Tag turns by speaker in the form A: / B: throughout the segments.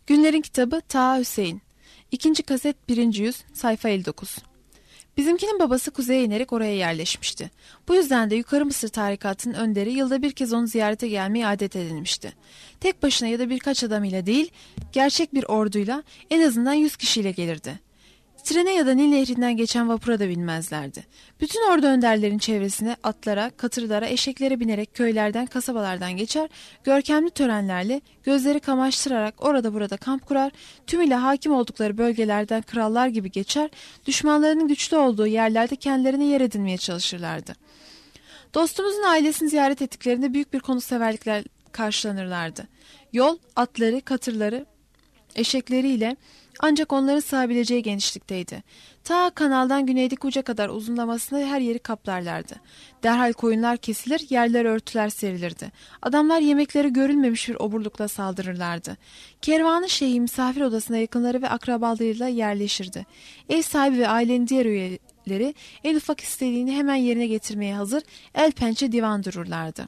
A: Günlerin kitabı Taha Hüseyin. 2. kaset 1. yüz sayfa 59. Bizimkinin babası kuzeye inerek oraya yerleşmişti. Bu yüzden de Yukarı Mısır tarikatının önderi yılda bir kez onu ziyarete gelmeyi adet edinmişti. Tek başına ya da birkaç adamıyla değil, gerçek bir orduyla en azından 100 kişiyle gelirdi. Trene ya da Nil Nehri'nden geçen vapura da binmezlerdi. Bütün ordu önderlerin çevresine atlara, katırlara, eşeklere binerek köylerden, kasabalardan geçer, görkemli törenlerle gözleri kamaştırarak orada burada kamp kurar, tümüyle hakim oldukları bölgelerden krallar gibi geçer, düşmanlarının güçlü olduğu yerlerde kendilerine yer edinmeye çalışırlardı. Dostumuzun ailesini ziyaret ettiklerinde büyük bir konukseverlikler karşılanırlardı. Yol, atları, katırları, eşekleriyle ancak onların sığabileceği genişlikteydi. Ta kanaldan güneydeki uca kadar uzunlamasına her yeri kaplarlardı. Derhal koyunlar kesilir, yerler örtüler serilirdi. Adamlar yemekleri görülmemiş bir oburlukla saldırırlardı. Kervanı şeyhi misafir odasına yakınları ve akrabalarıyla yerleşirdi. Ev sahibi ve ailenin diğer üyeleri en ufak istediğini hemen yerine getirmeye hazır, el pençe divan dururlardı.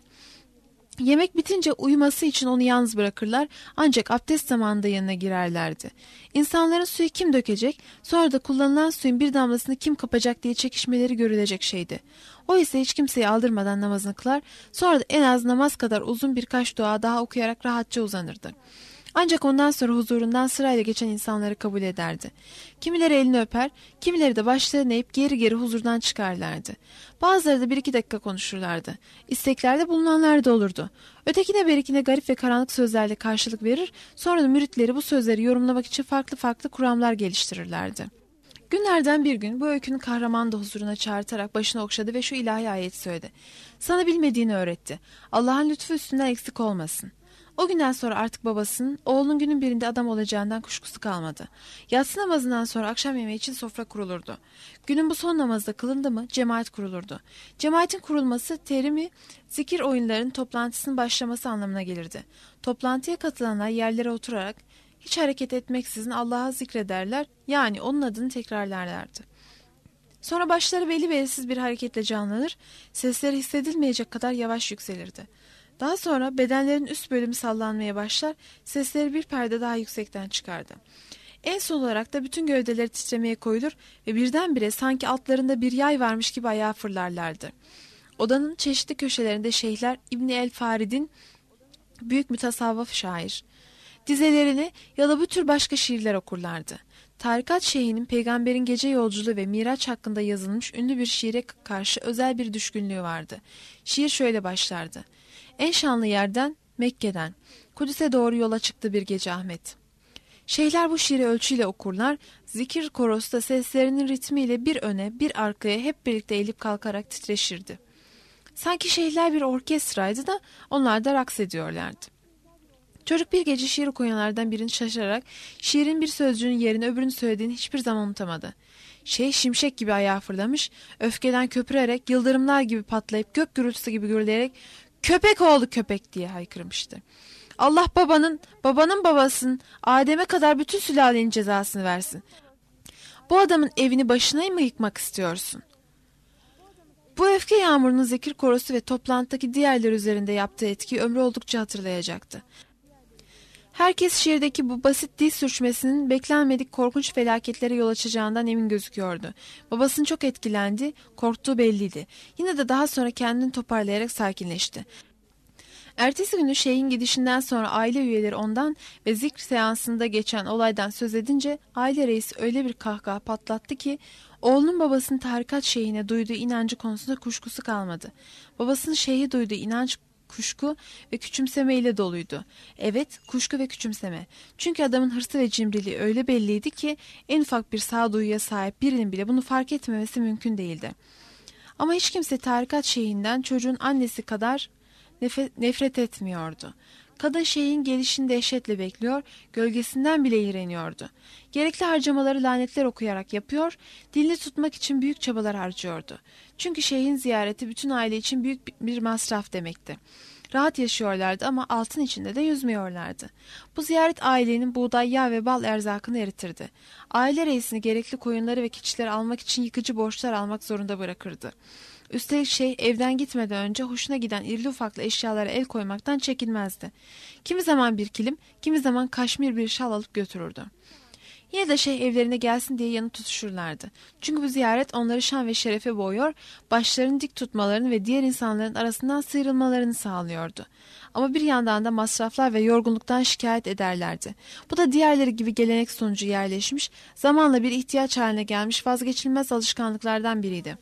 A: Yemek bitince uyuması için onu yalnız bırakırlar ancak abdest zamanında yanına girerlerdi. İnsanların suyu kim dökecek, sonra da kullanılan suyun bir damlasını kim kapacak diye çekişmeleri görülecek şeydi. O ise hiç kimseyi aldırmadan namazını kılar, sonra da en az namaz kadar uzun birkaç dua daha okuyarak rahatça uzanırdı. Ancak ondan sonra huzurundan sırayla geçen insanları kabul ederdi. Kimileri elini öper, kimileri de başlarını eğip geri geri huzurdan çıkarlardı. Bazıları da 1-2 dakika konuşurlardı. İsteklerde bulunanlar da olurdu. Ötekine berikine garip ve karanlık sözlerle karşılık verir, sonra da müritleri bu sözleri yorumlamak için farklı farklı kuramlar geliştirirlerdi. Günlerden bir gün bu öykünün kahramanı da huzuruna çağırtarak başını okşadı ve şu ilahi ayeti söyledi. Sana bilmediğini öğretti. Allah'ın lütfu üstünden eksik olmasın. O günden sonra artık babasının oğlunun günün birinde adam olacağından kuşkusu kalmadı. Yatsı namazından sonra akşam yemeği için sofra kurulurdu. Günün bu son namazda kılındı mı cemaat kurulurdu. Cemaatin kurulması terimi zikir oyunlarının toplantısının başlaması anlamına gelirdi. Toplantıya katılanlar yerlere oturarak hiç hareket etmeksizin Allah'a zikrederler, yani onun adını tekrarlarlardı. Sonra başları belli belirsiz bir hareketle canlanır, sesleri hissedilmeyecek kadar yavaş yükselirdi. Daha sonra bedenlerin üst bölümü sallanmaya başlar, sesleri bir perde daha yüksekten çıkardı. En son olarak da bütün gövdeleri titremeye koyulur ve birdenbire sanki altlarında bir yay varmış gibi ayağa fırlarlardı. Odanın çeşitli köşelerinde şeyhler İbni el-Farid'in büyük mütasavvıf şair dizelerini ya da bu tür başka şiirler okurlardı. Tarikat şeyhinin peygamberin gece yolculuğu ve Miraç hakkında yazılmış ünlü bir şiire karşı özel bir düşkünlüğü vardı. Şiir şöyle başlardı. En şanlı yerden, Mekke'den, Kudüs'e doğru yola çıktı bir gece Ahmet. Şeyhler bu şiiri ölçüyle okurlar, zikir korosu da seslerinin ritmiyle bir öne bir arkaya hep birlikte eğilip kalkarak titreşirdi. Sanki şeyhler bir orkestraydı da onlar da raks ediyorlardı. Çocuk bir gece şiir okuyanlardan birini şaşırarak şiirin bir sözcüğünün yerine öbürünü söylediğini hiçbir zaman unutamadı. Şeyh şimşek gibi ayağa fırlamış, öfkeden köpürerek, yıldırımlar gibi patlayıp gök gürültüsü gibi gürleyerek "Köpek oğlu köpek!" diye haykırmıştı. Allah babanın babasının Adem'e kadar bütün sülalenin cezasını versin. Bu adamın evini başına mı yıkmak istiyorsun? Bu öfke yağmurunun zikir korosu ve toplantıdaki diğerler üzerinde yaptığı etkiyi ömrü oldukça hatırlayacaktı. Herkes şiirdeki bu basit dil sürçmesinin beklenmedik korkunç felaketlere yol açacağından emin gözüküyordu. Babasının çok etkilendi, korktuğu belliydi. Yine de daha sonra kendini toparlayarak sakinleşti. Ertesi günü şeyhin gidişinden sonra aile üyeleri ondan ve zikr seansında geçen olaydan söz edince aile reisi öyle bir kahkaha patlattı ki oğlunun babasının tarikat şeyhine duyduğu inancı konusunda kuşkusu kalmadı. Babasının şeyhi duyduğu inanç kuşku ve küçümsemeyle doluydu. Evet, kuşku ve küçümseme. Çünkü adamın hırsı ve cimriliği öyle belliydi ki en ufak bir sağduyuya sahip birinin bile bunu fark etmemesi mümkün değildi. Ama hiç kimse tarikat şeyhinden çocuğun annesi kadar nefret etmiyordu. Kadın şeyhin gelişini dehşetle bekliyor, gölgesinden bile iğreniyordu. Gerekli harcamaları lanetler okuyarak yapıyor, dilini tutmak için büyük çabalar harcıyordu. Çünkü şeyhin ziyareti bütün aile için büyük bir masraf demekti. Rahat yaşıyorlardı ama altın içinde de yüzmüyorlardı. Bu ziyaret ailenin buğday, yağ ve bal erzakını eritirdi. Aile reisini gerekli koyunları ve keçileri almak için yıkıcı borçlar almak zorunda bırakırdı. Üstelik Şeyh evden gitmeden önce hoşuna giden irili ufaklı eşyalara el koymaktan çekinmezdi. Kimi zaman bir kilim, kimi zaman kaşmir bir şal alıp götürürdü. Yine de Şeyh evlerine gelsin diye yanı tutuşurlardı. Çünkü bu ziyaret onları şan ve şerefe boğuyor, başlarını dik tutmalarını ve diğer insanların arasından sıyrılmalarını sağlıyordu. Ama bir yandan da masraflar ve yorgunluktan şikayet ederlerdi. Bu da diğerleri gibi gelenek sonucu yerleşmiş, zamanla bir ihtiyaç haline gelmiş vazgeçilmez alışkanlıklardan biriydi.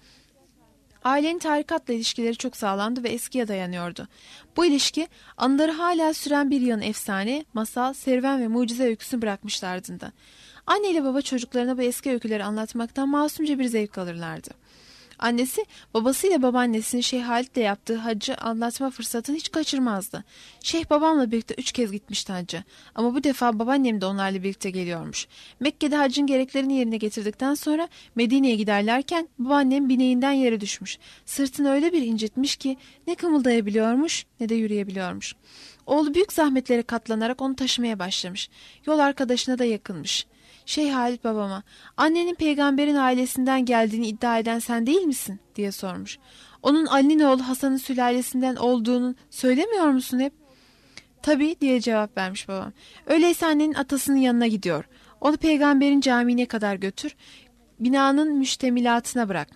A: Ailenin tarikatla ilişkileri çok sağlamdı ve eskiye dayanıyordu. Bu ilişki anıları hala süren bir yığın efsane, masal, serüven ve mucize öyküsünü bırakmıştı ardında. Anne ile baba çocuklarına bu eski öyküleri anlatmaktan masumca bir zevk alırlardı. Annesi babasıyla babaannesinin Şeyh Halit'le yaptığı hacı anlatma fırsatını hiç kaçırmazdı. Şeyh babamla birlikte 3 kez gitmişti hacca. Ama bu defa babaannem de onlarla birlikte geliyormuş. Mekke'de hacın gereklerini yerine getirdikten sonra Medine'ye giderlerken babaannem bineğinden yere düşmüş. Sırtını öyle bir incitmiş ki ne kımıldayabiliyormuş ne de yürüyebiliyormuş. Oğlu büyük zahmetlere katlanarak onu taşımaya başlamış. Yol arkadaşına da yakınmış. Şeyh Halit babama, annenin peygamberin ailesinden geldiğini iddia eden sen değil misin diye sormuş. Onun Ali'nin oğlu Hasan'ın sülalesinden olduğunu söylemiyor musun hep? Tabii diye cevap vermiş babam. Öyleyse annenin atasının yanına gidiyor. Onu peygamberin camiine kadar götür, binanın müştemilatına bırak.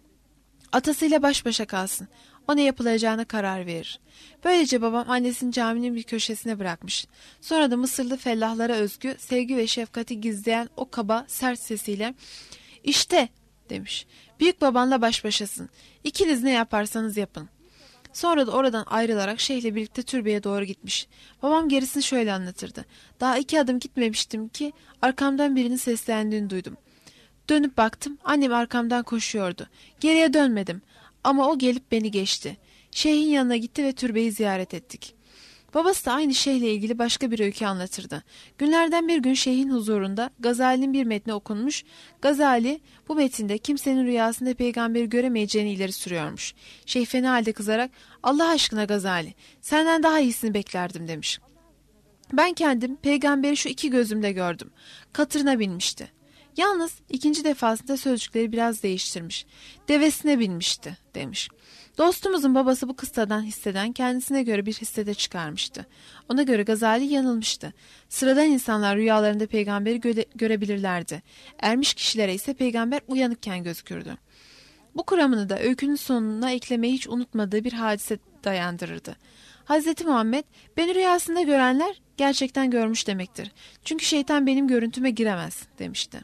A: Atasıyla baş başa kalsın. O ne yapılacağına karar verir. Böylece babam annesini caminin bir köşesine bırakmış. Sonra da Mısırlı fellahlara özgü sevgi ve şefkati gizleyen o kaba sert sesiyle "İşte" demiş. "Büyük babanla baş başasın. İkiniz ne yaparsanız yapın." Sonra da oradan ayrılarak şeyhle birlikte türbeye doğru gitmiş. Babam gerisini şöyle anlatırdı. Daha 2 adım gitmemiştim ki arkamdan birinin seslendiğini duydum. Dönüp baktım, annem arkamdan koşuyordu. Geriye dönmedim ama o gelip beni geçti. Şeyhin yanına gitti ve türbeyi ziyaret ettik. Babası da aynı şeyhle ilgili başka bir öykü anlatırdı. Günlerden bir gün şeyhin huzurunda Gazali'nin bir metni okunmuş. Gazali bu metinde kimsenin rüyasında peygamberi göremeyeceğini ileri sürüyormuş. Şeyh fena halde kızarak "Allah aşkına Gazali, senden daha iyisini beklerdim" demiş. "Ben kendim peygamberi şu 2 gözümle gördüm. Katırına binmişti. Yalnız 2. defasında sözcükleri biraz değiştirmiş. Devesine binmişti" demiş. Dostumuzun babası bu kıssadan hisseden kendisine göre bir hissede çıkarmıştı. Ona göre Gazali yanılmıştı. Sıradan insanlar rüyalarında peygamberi görebilirlerdi. Ermiş kişilere ise peygamber uyanıkken gözükürdü. Bu kuramını da öykünün sonuna eklemeyi hiç unutmadığı bir hadise dayandırırdı. Hazreti Muhammed, "Beni rüyasında görenler gerçekten görmüş demektir. Çünkü şeytan benim görüntüme giremez" demişti.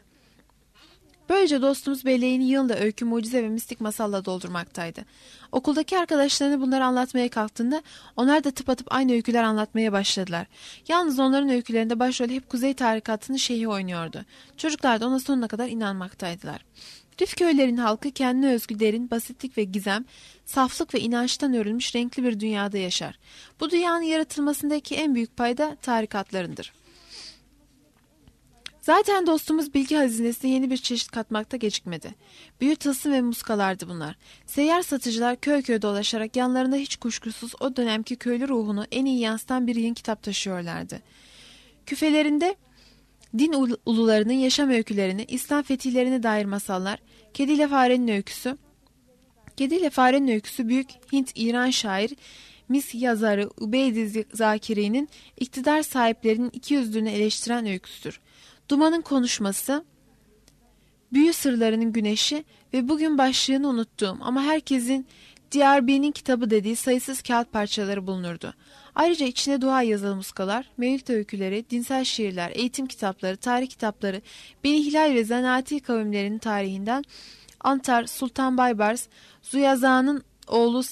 A: Böylece dostumuz belleğini yığınla öykü, mucize ve mistik masalla doldurmaktaydı. Okuldaki arkadaşlarına bunları anlatmaya kalktığında onlar da tıpatıp aynı öyküler anlatmaya başladılar. Yalnız onların öykülerinde başrolü hep Kuzey Tarikatı'nın şeyhi oynuyordu. Çocuklar da ona sonuna kadar inanmaktaydılar. Rif köylerin halkı kendine özgü derin, basitlik ve gizem, saflık ve inançtan örülmüş renkli bir dünyada yaşar. Bu dünyanın yaratılmasındaki en büyük payda tarikatlarındır. Zaten dostumuz bilgi hazinesine yeni bir çeşit katmakta gecikmedi. Büyü, tılsım ve muskalardı bunlar. Seyyar satıcılar köy köy dolaşarak yanlarında hiç kuşkusuz o dönemki köylü ruhunu en iyi yansıtan bir yığın kitap taşıyorlardı. Küfelerinde din ulularının yaşam öykülerini, İslam fetihlerine dair masallar, Kediyle Farenin Öyküsü büyük Hint-İran şair Mis yazarı Ubeydi Zakiri'nin iktidar sahiplerinin ikiyüzlülüğünü eleştiren öyküsüdür. Duman'ın konuşması, Büyü Sırlarının Güneşi ve bugün başlığını unuttuğum ama herkesin DRB'nin kitabı dediği sayısız kağıt parçaları bulunurdu. Ayrıca içine dua yazılı muskalar, mevlüt öyküleri, dinsel şiirler, eğitim kitapları, tarih kitapları, Beni Hilal ve Zanaati kavimlerinin tarihinden Antar, Sultan Baybars, Zuyazan'ın oğlu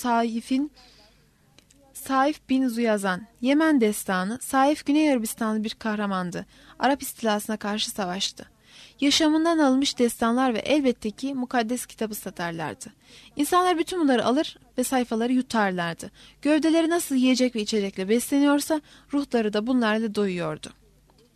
A: Saif bin Zuyazan, Yemen destanı, Saif Güney Arabistanlı bir kahramandı. Arap istilasına karşı savaştı. Yaşamından alınmış destanlar ve elbette ki mukaddes kitabı satarlardı. İnsanlar bütün bunları alır ve sayfaları yutarlardı. Gövdeleri nasıl yiyecek ve içecekle besleniyorsa ruhları da bunlarla doyuyordu.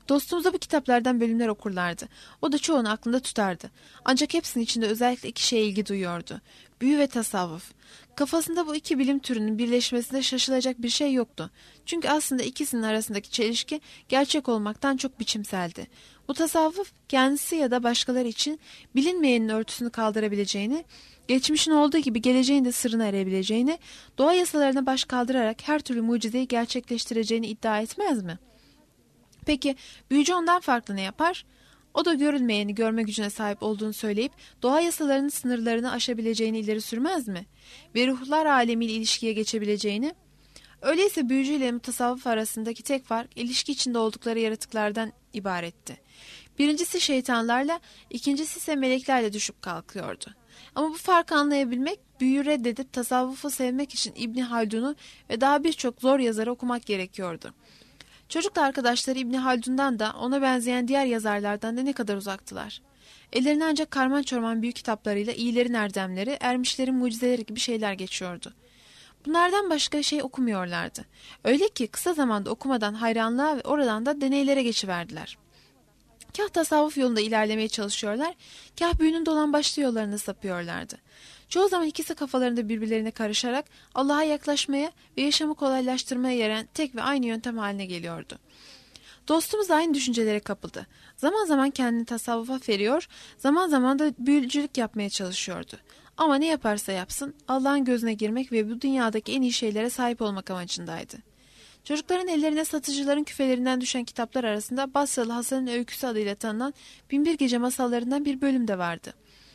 A: Dostumuza bu kitaplardan bölümler okurlardı. O da çoğunu aklında tutardı. Ancak hepsinin içinde özellikle iki şeye ilgi duyuyordu: büyü ve tasavvuf. Kafasında bu iki bilim türünün birleşmesinde şaşılacak bir şey yoktu. Çünkü aslında ikisinin arasındaki çelişki gerçek olmaktan çok biçimseldi. Bu tasavvuf kendisi ya da başkaları için bilinmeyenin örtüsünü kaldırabileceğini, geçmişin olduğu gibi geleceğin de sırrını erebileceğini, doğa yasalarına baş kaldırarak her türlü mucizeyi gerçekleştireceğini iddia etmez mi? Peki büyücü ondan farklı ne yapar? O da görülmeyeni görme gücüne sahip olduğunu söyleyip doğa yasalarının sınırlarını aşabileceğini ileri sürmez mi? Ve ruhlar alemiyle ilişkiye geçebileceğini? Öyleyse büyücü ile mutasavvıf arasındaki tek fark ilişki içinde oldukları yaratıklardan ibaretti. Birincisi şeytanlarla, ikincisi ise meleklerle düşüp kalkıyordu. Ama bu farkı anlayabilmek, büyüyü reddedip tasavvufu sevmek için İbni Haldun'u ve daha birçok zor yazarı okumak gerekiyordu. Çocuklu arkadaşları İbni Haldun'dan da ona benzeyen diğer yazarlardan da ne kadar uzaktılar. Ellerine ancak karman çorman büyük kitaplarıyla iyilerin erdemleri, ermişlerin mucizeleri gibi şeyler geçiyordu. Bunlardan başka şey okumuyorlardı. Öyle ki kısa zamanda okumadan hayranlığa ve oradan da deneylere geçiverdiler. Kah tasavvuf yolunda ilerlemeye çalışıyorlar, kah büyünün dolambaçlı yollarına sapıyorlardı. Çoğu zaman ikisi kafalarında birbirlerine karışarak Allah'a yaklaşmaya ve yaşamı kolaylaştırmaya yarayan tek ve aynı yöntem haline geliyordu. Dostumuz aynı düşüncelere kapıldı. Zaman zaman kendini tasavvufa veriyor, zaman zaman da büyücülük yapmaya çalışıyordu. Ama ne yaparsa yapsın Allah'ın gözüne girmek ve bu dünyadaki en iyi şeylere sahip olmak amacındaydı. Çocukların ellerine satıcıların küfelerinden düşen kitaplar arasında Basralı Hasan'ın öyküsü adıyla tanınan Binbir Gece masallarından bir bölüm de vardı.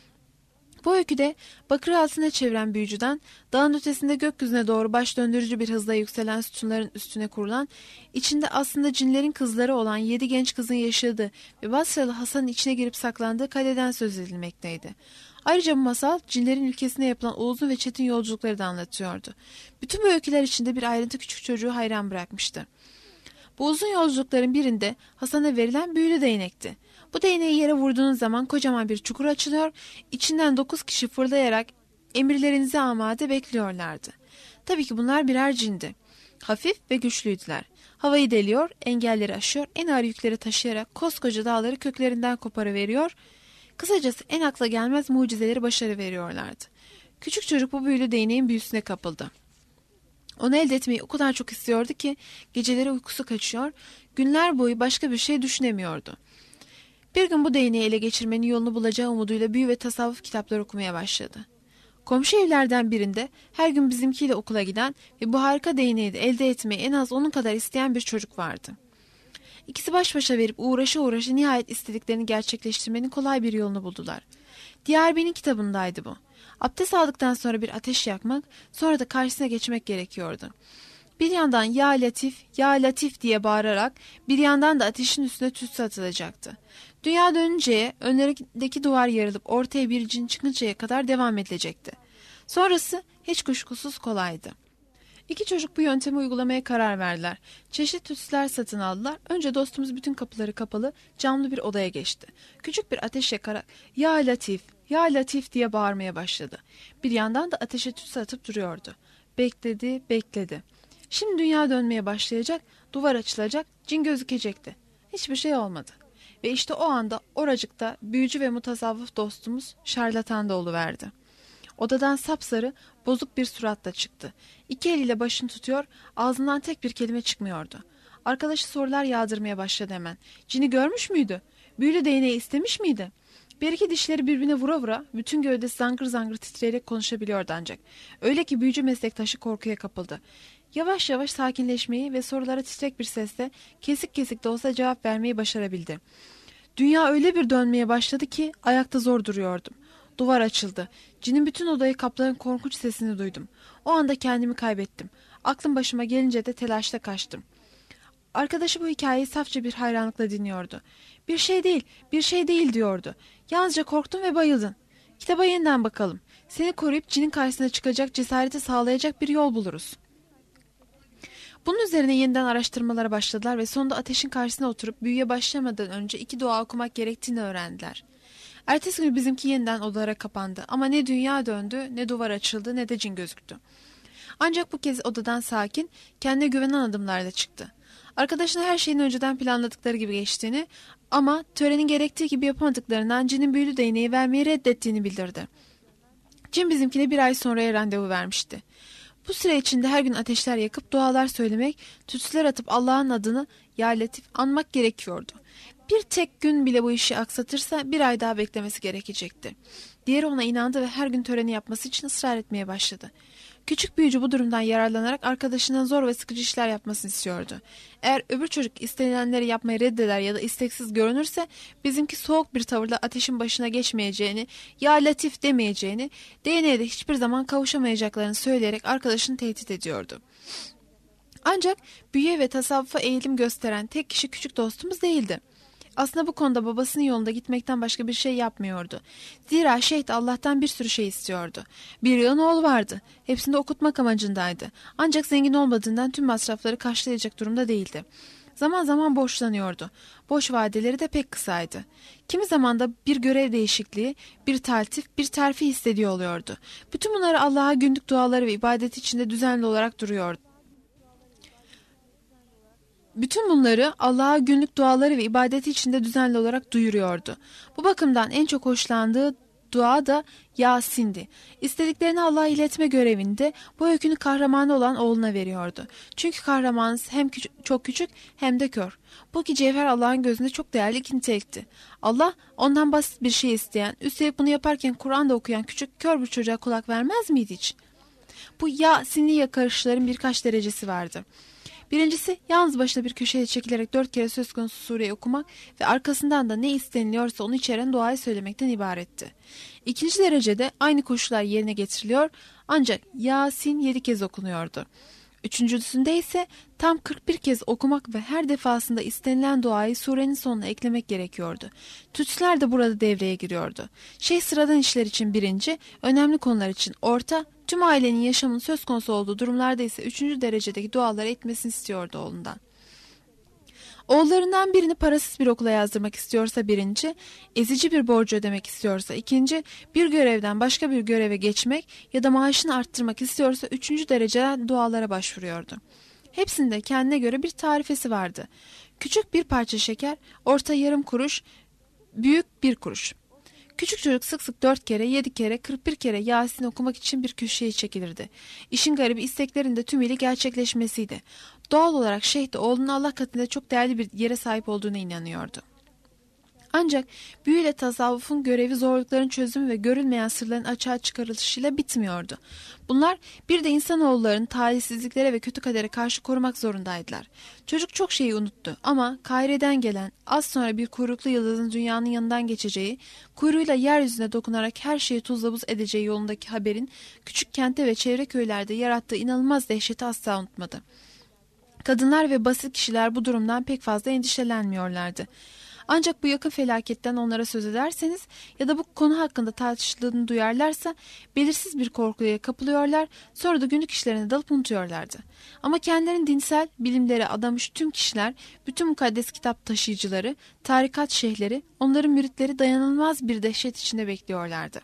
A: Bu öyküde bakır altına çeviren büyücüden dağın ötesinde gökyüzüne doğru baş döndürücü bir hızla yükselen sütunların üstüne kurulan, içinde aslında cinlerin kızları olan 7 genç kızın yaşadığı ve Basralı Hasan'ın içine girip saklandığı kaleden söz edilmekteydi. Ayrıca bu masal cinlerin ülkesine yapılan uzun ve çetin yolculukları da anlatıyordu. Bütün bu öyküler içinde bir ayrıntı küçük çocuğu hayran bırakmıştı. Bu uzun yolculukların birinde Hasan'a verilen büyülü değnekti. Bu değneği yere vurduğunuz zaman kocaman bir çukur açılıyor, içinden 9 kişi fırlayarak emirlerinize amade bekliyorlardı. Tabii ki bunlar birer cindi. Hafif ve güçlüydüler. Havayı deliyor, engelleri aşıyor, en ağır yükleri taşıyarak koskoca dağları köklerinden koparıveriyor. Kısacası en akla gelmez mucizeleri başarıveriyorlardı. Küçük çocuk bu büyülü değneğin büyüsüne kapıldı. Onu elde etmeyi o kadar çok istiyordu ki geceleri uykusu kaçıyor, günler boyu başka bir şey düşünemiyordu. Bir gün bu değneği ele geçirmenin yolunu bulacağı umuduyla büyü ve tasavvuf kitapları okumaya başladı. Komşu evlerden birinde her gün bizimkiyle okula giden ve bu harika değneği de elde etmeyi en az onun kadar isteyen bir çocuk vardı. İkisi baş başa verip uğraşa nihayet istediklerini gerçekleştirmenin kolay bir yolunu buldular. Diyarbin'in kitabındaydı bu. Abdest aldıktan sonra bir ateş yakmak, sonra da karşısına geçmek gerekiyordu. Bir yandan "Ya Latif, Ya Latif" diye bağırarak, bir yandan da ateşin üstüne tütsü atılacaktı. Dünya dönünceye, önlerindeki duvar yarılıp ortaya bir cin çıkıncaya kadar devam edilecekti. Sonrası hiç kuşkusuz kolaydı. İki çocuk bu yöntemi uygulamaya karar verdiler. Çeşitli tütsüler satın aldılar. Önce dostumuz bütün kapıları kapalı, camlı bir odaya geçti. Küçük bir ateş yakarak "Ya Latif, Ya Latif" diye bağırmaya başladı. Bir yandan da ateşe tütsü atıp duruyordu. Bekledi, bekledi. Şimdi dünya dönmeye başlayacak, duvar açılacak, cin gözükecekti. Hiçbir şey olmadı. Ve işte o anda oracıkta büyücü ve mutasavvıf dostumuz şarlatan da oluverdi. Odadan sapsarı, bozuk bir suratla çıktı. İki eliyle başını tutuyor, ağzından tek bir kelime çıkmıyordu. Arkadaşı sorular yağdırmaya başladı hemen. Cini görmüş müydü? Büyülü değneği istemiş miydi? Bir iki dişleri birbirine vura vura bütün gövdesi zangır zangır titreyerek konuşabiliyordu ancak. Öyle ki büyücü meslektaşı korkuya kapıldı. Yavaş yavaş sakinleşmeyi ve sorulara titrek bir sesle kesik kesik de olsa cevap vermeyi başarabildi. Dünya öyle bir dönmeye başladı ki ayakta zor duruyordum. Duvar açıldı. Cinin bütün odayı kaplayan korkunç sesini duydum. O anda kendimi kaybettim. Aklım başıma gelince de telaşla kaçtım. Arkadaşı bu hikayeyi safça bir hayranlıkla dinliyordu. "Bir şey değil, bir şey değil" diyordu. "Yalnızca korktun ve bayıldın. Kitaba yeniden bakalım. Seni koruyup cinin karşısına çıkacak cesareti sağlayacak bir yol buluruz." Bunun üzerine yeniden araştırmalara başladılar ve sonunda ateşin karşısına oturup büyüye başlamadan önce 2 dua okumak gerektiğini öğrendiler. Ertesi gün bizimki yeniden odalara kapandı ama ne dünya döndü, ne duvar açıldı, ne de cin gözüktü. Ancak bu kez odadan sakin, kendine güvenen adımlarla çıktı. Arkadaşına her şeyin önceden planladıkları gibi geçtiğini ama törenin gerektiği gibi yapamadıklarından cinin büyülü değneği vermeyi reddettiğini bildirdi. Cin bizimkine 1 ay sonraya randevu vermişti. Bu süre içinde her gün ateşler yakıp dualar söylemek, tütsüler atıp Allah'ın adını ya Latif anmak gerekiyordu. Bir tek gün bile bu işi aksatırsa 1 ay daha beklemesi gerekecekti. Diğeri ona inandı ve her gün töreni yapması için ısrar etmeye başladı. Küçük büyücü bu durumdan yararlanarak arkadaşından zor ve sıkıcı işler yapmasını istiyordu. Eğer öbür çocuk istenilenleri yapmayı reddeder ya da isteksiz görünürse bizimki soğuk bir tavırla ateşin başına geçmeyeceğini, ya Latif demeyeceğini, değneğe de hiçbir zaman kavuşamayacaklarını söyleyerek arkadaşını tehdit ediyordu. Ancak büyüye ve tasavvufa eğilim gösteren tek kişi küçük dostumuz değildi. Aslında bu konuda babasının yolunda gitmekten başka bir şey yapmıyordu. Zira şeyh Allah'tan bir sürü şey istiyordu. Bir yığın oğlu vardı. Hepsini de okutmak amacındaydı. Ancak zengin olmadığından tüm masrafları karşılayacak durumda değildi. Zaman zaman borçlanıyordu. Borç vadeleri de pek kısaydı. Kimi zaman da bir görev değişikliği, bir taltif, bir terfi istediği oluyordu. Bütün bunları Allah'a günlük duaları ve ibadeti içinde düzenli olarak duruyordu. Bütün bunları Allah'a günlük duaları ve ibadeti içinde düzenli olarak duyuruyordu. Bu bakımdan en çok hoşlandığı dua da Yasin'di. İstediklerini Allah'a iletme görevinde bu öykünün kahramanı olan oğluna veriyordu. Çünkü kahramanız hem çok küçük hem de kör. Bu iki cevher Allah'ın gözünde çok değerli iki nitelikti. Allah ondan basit bir şey isteyen, üstelik bunu yaparken Kur'an'da okuyan küçük kör bir çocuğa kulak vermez miydi hiç? Bu Yasin'li yakarışların birkaç derecesi vardı. Birincisi yalnız başına bir köşeye çekilerek 4 kere söz konusu sureyi okumak ve arkasından da ne isteniliyorsa onu içeren duayı söylemekten ibaretti. İkinci derecede aynı koşullar yerine getiriliyor ancak Yasin 7 kez okunuyordu. Üçüncüsünde ise tam 41 kez okumak ve her defasında istenilen duayı surenin sonuna eklemek gerekiyordu. Tütsüler de burada devreye giriyordu. Sıradan işler için birinci, önemli konular için orta, tüm ailenin yaşamının söz konusu olduğu durumlarda ise 3. derecedeki duaları etmesini istiyordu oğlundan. Oğullarından birini parasız bir okula yazdırmak istiyorsa birinci, ezici bir borcu ödemek istiyorsa ikinci, bir görevden başka bir göreve geçmek ya da maaşını arttırmak istiyorsa 3. dereceden dualara başvuruyordu. Hepsinde kendine göre bir tarifesi vardı. Küçük bir parça şeker, orta yarım kuruş, büyük 1 kuruş. Küçük çocuk sık sık 4 kere, 7 kere, 41 kere Yasin okumak için bir köşeye çekilirdi. İşin garibi isteklerin de tümüyle gerçekleşmesiydi. Doğal olarak şeyh de oğlunun Allah katında çok değerli bir yere sahip olduğuna inanıyordu. Ancak büyüyle tasavvufun görevi zorlukların çözümü ve görülmeyen sırların açığa çıkarılışıyla bitmiyordu. Bunlar bir de insanoğullarını talihsizliklere ve kötü kadere karşı korumak zorundaydılar. Çocuk çok şeyi unuttu ama Kaire'den gelen az sonra bir kuyruklu yıldızın dünyanın yanından geçeceği, kuyruğuyla yeryüzüne dokunarak her şeyi tuzla buz edeceği yolundaki haberin küçük kente ve çevre köylerde yarattığı inanılmaz dehşeti asla unutmadı. Kadınlar ve basit kişiler bu durumdan pek fazla endişelenmiyorlardı. Ancak bu yakın felaketten onlara söz ederseniz ya da bu konu hakkında tartışıldığını duyarlarsa belirsiz bir korkuya kapılıyorlar, sonra da günlük işlerine dalıp unutuyorlardı. Ama kendilerini dinsel bilimlere adamış tüm kişiler, bütün mukaddes kitap taşıyıcıları, tarikat şeyhleri, onların müritleri dayanılmaz bir dehşet içinde bekliyorlardı.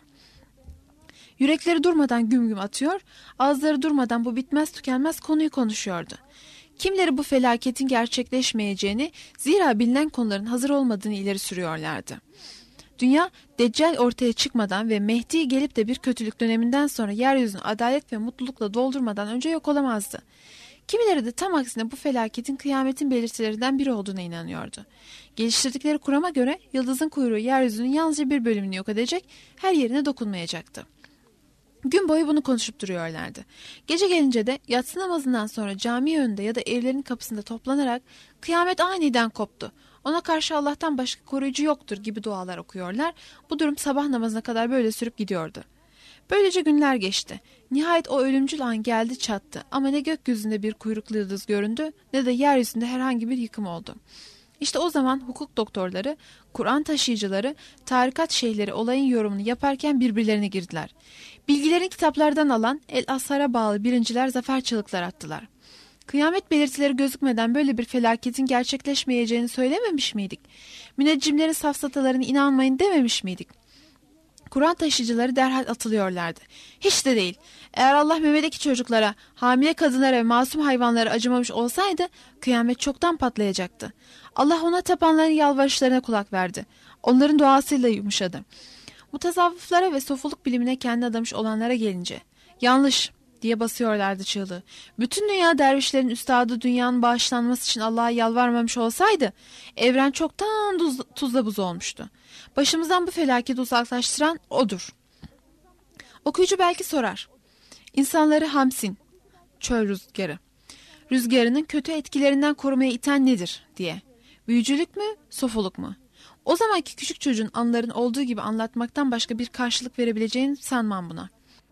A: Yürekleri durmadan güm güm atıyor, ağızları durmadan bu bitmez tükenmez konuyu konuşuyordu. Kimileri bu felaketin gerçekleşmeyeceğini, zira bilinen konuların hazır olmadığını ileri sürüyorlardı. Dünya, Deccal ortaya çıkmadan ve Mehdi gelip de bir kötülük döneminden sonra yeryüzünü adalet ve mutlulukla doldurmadan önce yok olamazdı. Kimileri de tam aksine bu felaketin kıyametin belirtilerinden biri olduğuna inanıyordu. Geliştirdikleri kurama göre yıldızın kuyruğu yeryüzünün yalnızca bir bölümünü yok edecek, her yerine dokunmayacaktı. Gün boyu bunu konuşup duruyorlardı. Gece gelince de yatsı namazından sonra cami önünde ya da evlerin kapısında toplanarak kıyamet aniden koptu, ona karşı Allah'tan başka koruyucu yoktur gibi dualar okuyorlar. Bu durum sabah namazına kadar böyle sürüp gidiyordu. Böylece günler geçti. Nihayet o ölümcül an geldi çattı ama ne gökyüzünde bir kuyruklu yıldız göründü ne de yeryüzünde herhangi bir yıkım oldu. İşte o zaman hukuk doktorları, Kur'an taşıyıcıları, tarikat şeyhleri olayın yorumunu yaparken birbirlerine girdiler. Bilgilerini kitaplardan alan El-Ashar'a bağlı birinciler zafer çığlıklar attılar. Kıyamet belirtileri gözükmeden böyle bir felaketin gerçekleşmeyeceğini söylememiş miydik? Müneccimlerin safsatalarına inanmayın dememiş miydik? Kur'an taşıyıcıları derhal atılıyorlardı. Hiç de değil. Eğer Allah Mehmet'teki çocuklara, hamile kadınlara ve masum hayvanlara acımamış olsaydı kıyamet çoktan patlayacaktı. Allah ona tapanların yalvarışlarına kulak verdi. Onların duasıyla yumuşadı. Mutasavvıflara ve sofuluk bilimine kendi adamış olanlara gelince, yanlış diye basıyorlardı çığlığı. Bütün dünya dervişlerin üstadı dünyanın bağışlanması için Allah'a yalvarmamış olsaydı evren çoktan tuzla buz olmuştu. Başımızdan bu felaketi uzaklaştıran odur. Okuyucu belki sorar. İnsanları hamsin, çöl rüzgarı, rüzgarının kötü etkilerinden korumaya iten nedir diye. Büyücülük mü, sofuluk mu? O zamanki küçük çocuğun anıların olduğu gibi anlatmaktan başka bir karşılık verebileceğini sanmam buna.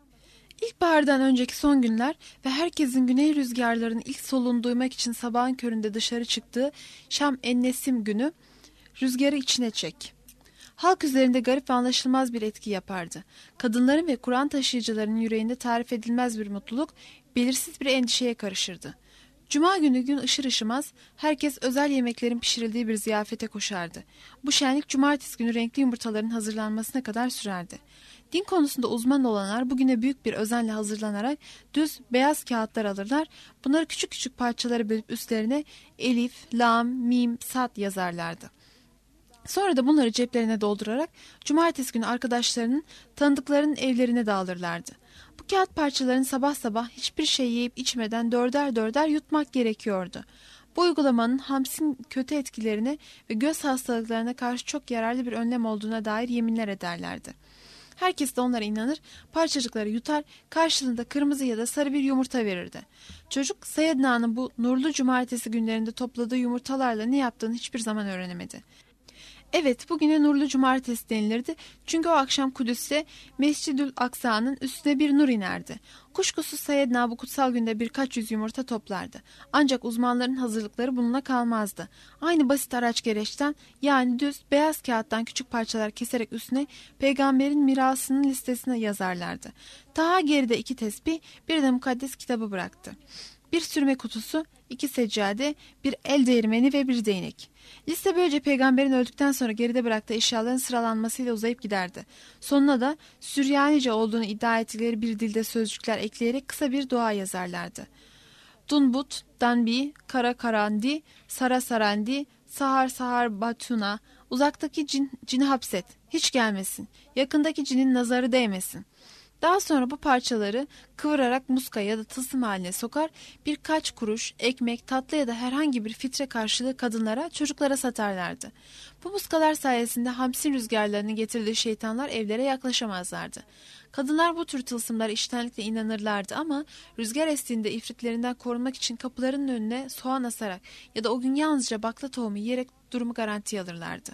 A: İlkbahardan önceki son günler ve herkesin güney rüzgarlarının ilk soluğunu duymak için sabahın köründe dışarı çıktığı Şam ennesim günü rüzgarı içine çek. Halk üzerinde garip ve anlaşılmaz bir etki yapardı. Kadınların ve Kur'an taşıyıcılarının yüreğinde tarif edilmez bir mutluluk, belirsiz bir endişeye karışırdı. Cuma günü gün ışır ışımaz herkes özel yemeklerin pişirildiği bir ziyafete koşardı. Bu şenlik cumartesi günü renkli yumurtaların hazırlanmasına kadar sürerdi. Din konusunda uzman olanlar bugüne büyük bir özenle hazırlanarak düz beyaz kağıtlar alırlar. Bunları küçük küçük parçalara bölüp üstlerine elif, lam, mim, sad yazarlardı. Sonra da bunları ceplerine doldurarak cumartesi günü arkadaşlarının, tanıdıklarının evlerine dağılırlardı. Bu kağıt parçalarını sabah sabah hiçbir şey yiyip içmeden dörder dörder yutmak gerekiyordu. Bu uygulamanın hamsin kötü etkilerine ve göz hastalıklarına karşı çok yararlı bir önlem olduğuna dair yeminler ederlerdi. Herkes de onlara inanır, parçacıkları yutar, karşılığında kırmızı ya da sarı bir yumurta verirdi. Çocuk Sayyidna'nın bu nurlu cumartesi günlerinde topladığı yumurtalarla ne yaptığını hiçbir zaman öğrenemedi. Evet, bugüne nurlu cumartesi denilirdi çünkü o akşam Kudüs'te Mescid-ül Aksa'nın üstüne bir nur inerdi. Kuşkusuz Sayyidna bu kutsal günde birkaç yüz yumurta toplardı. Ancak uzmanların hazırlıkları bununla kalmazdı. Aynı basit araç gereçten, yani düz beyaz kağıttan küçük parçalar keserek üstüne peygamberin mirasının listesine yazarlardı. Daha geride 2 tesbih, bir de mukaddes kitabı bıraktı. Bir sürme kutusu, 2 seccade, bir el değirmeni ve bir değnek. Liste böylece peygamberin öldükten sonra geride bıraktığı eşyaların sıralanmasıyla uzayıp giderdi. Sonuna da Süryanice olduğunu iddia ettikleri bir dilde sözcükler ekleyerek kısa bir dua yazarlardı. Dunbut, Danbi, Kara Karandi, Sara Sarandi, Sahar Sahar Batuna, uzaktaki cini hapset, hiç gelmesin, yakındaki cinin nazarı değmesin. Daha sonra bu parçaları kıvırarak muska ya da tılsım haline sokar, birkaç kuruş, ekmek, tatlı ya da herhangi bir fitre karşılığı kadınlara, çocuklara satarlardı. Bu muskalar sayesinde hamsin rüzgarlarının getirdiği şeytanlar evlere yaklaşamazlardı. Kadınlar bu tür tılsımlara içtenlikle inanırlardı ama rüzgar estiğinde ifritlerinden korunmak için kapılarının önüne soğan asarak ya da o gün yalnızca bakla tohumu yiyerek durumu garantiye alırlardı.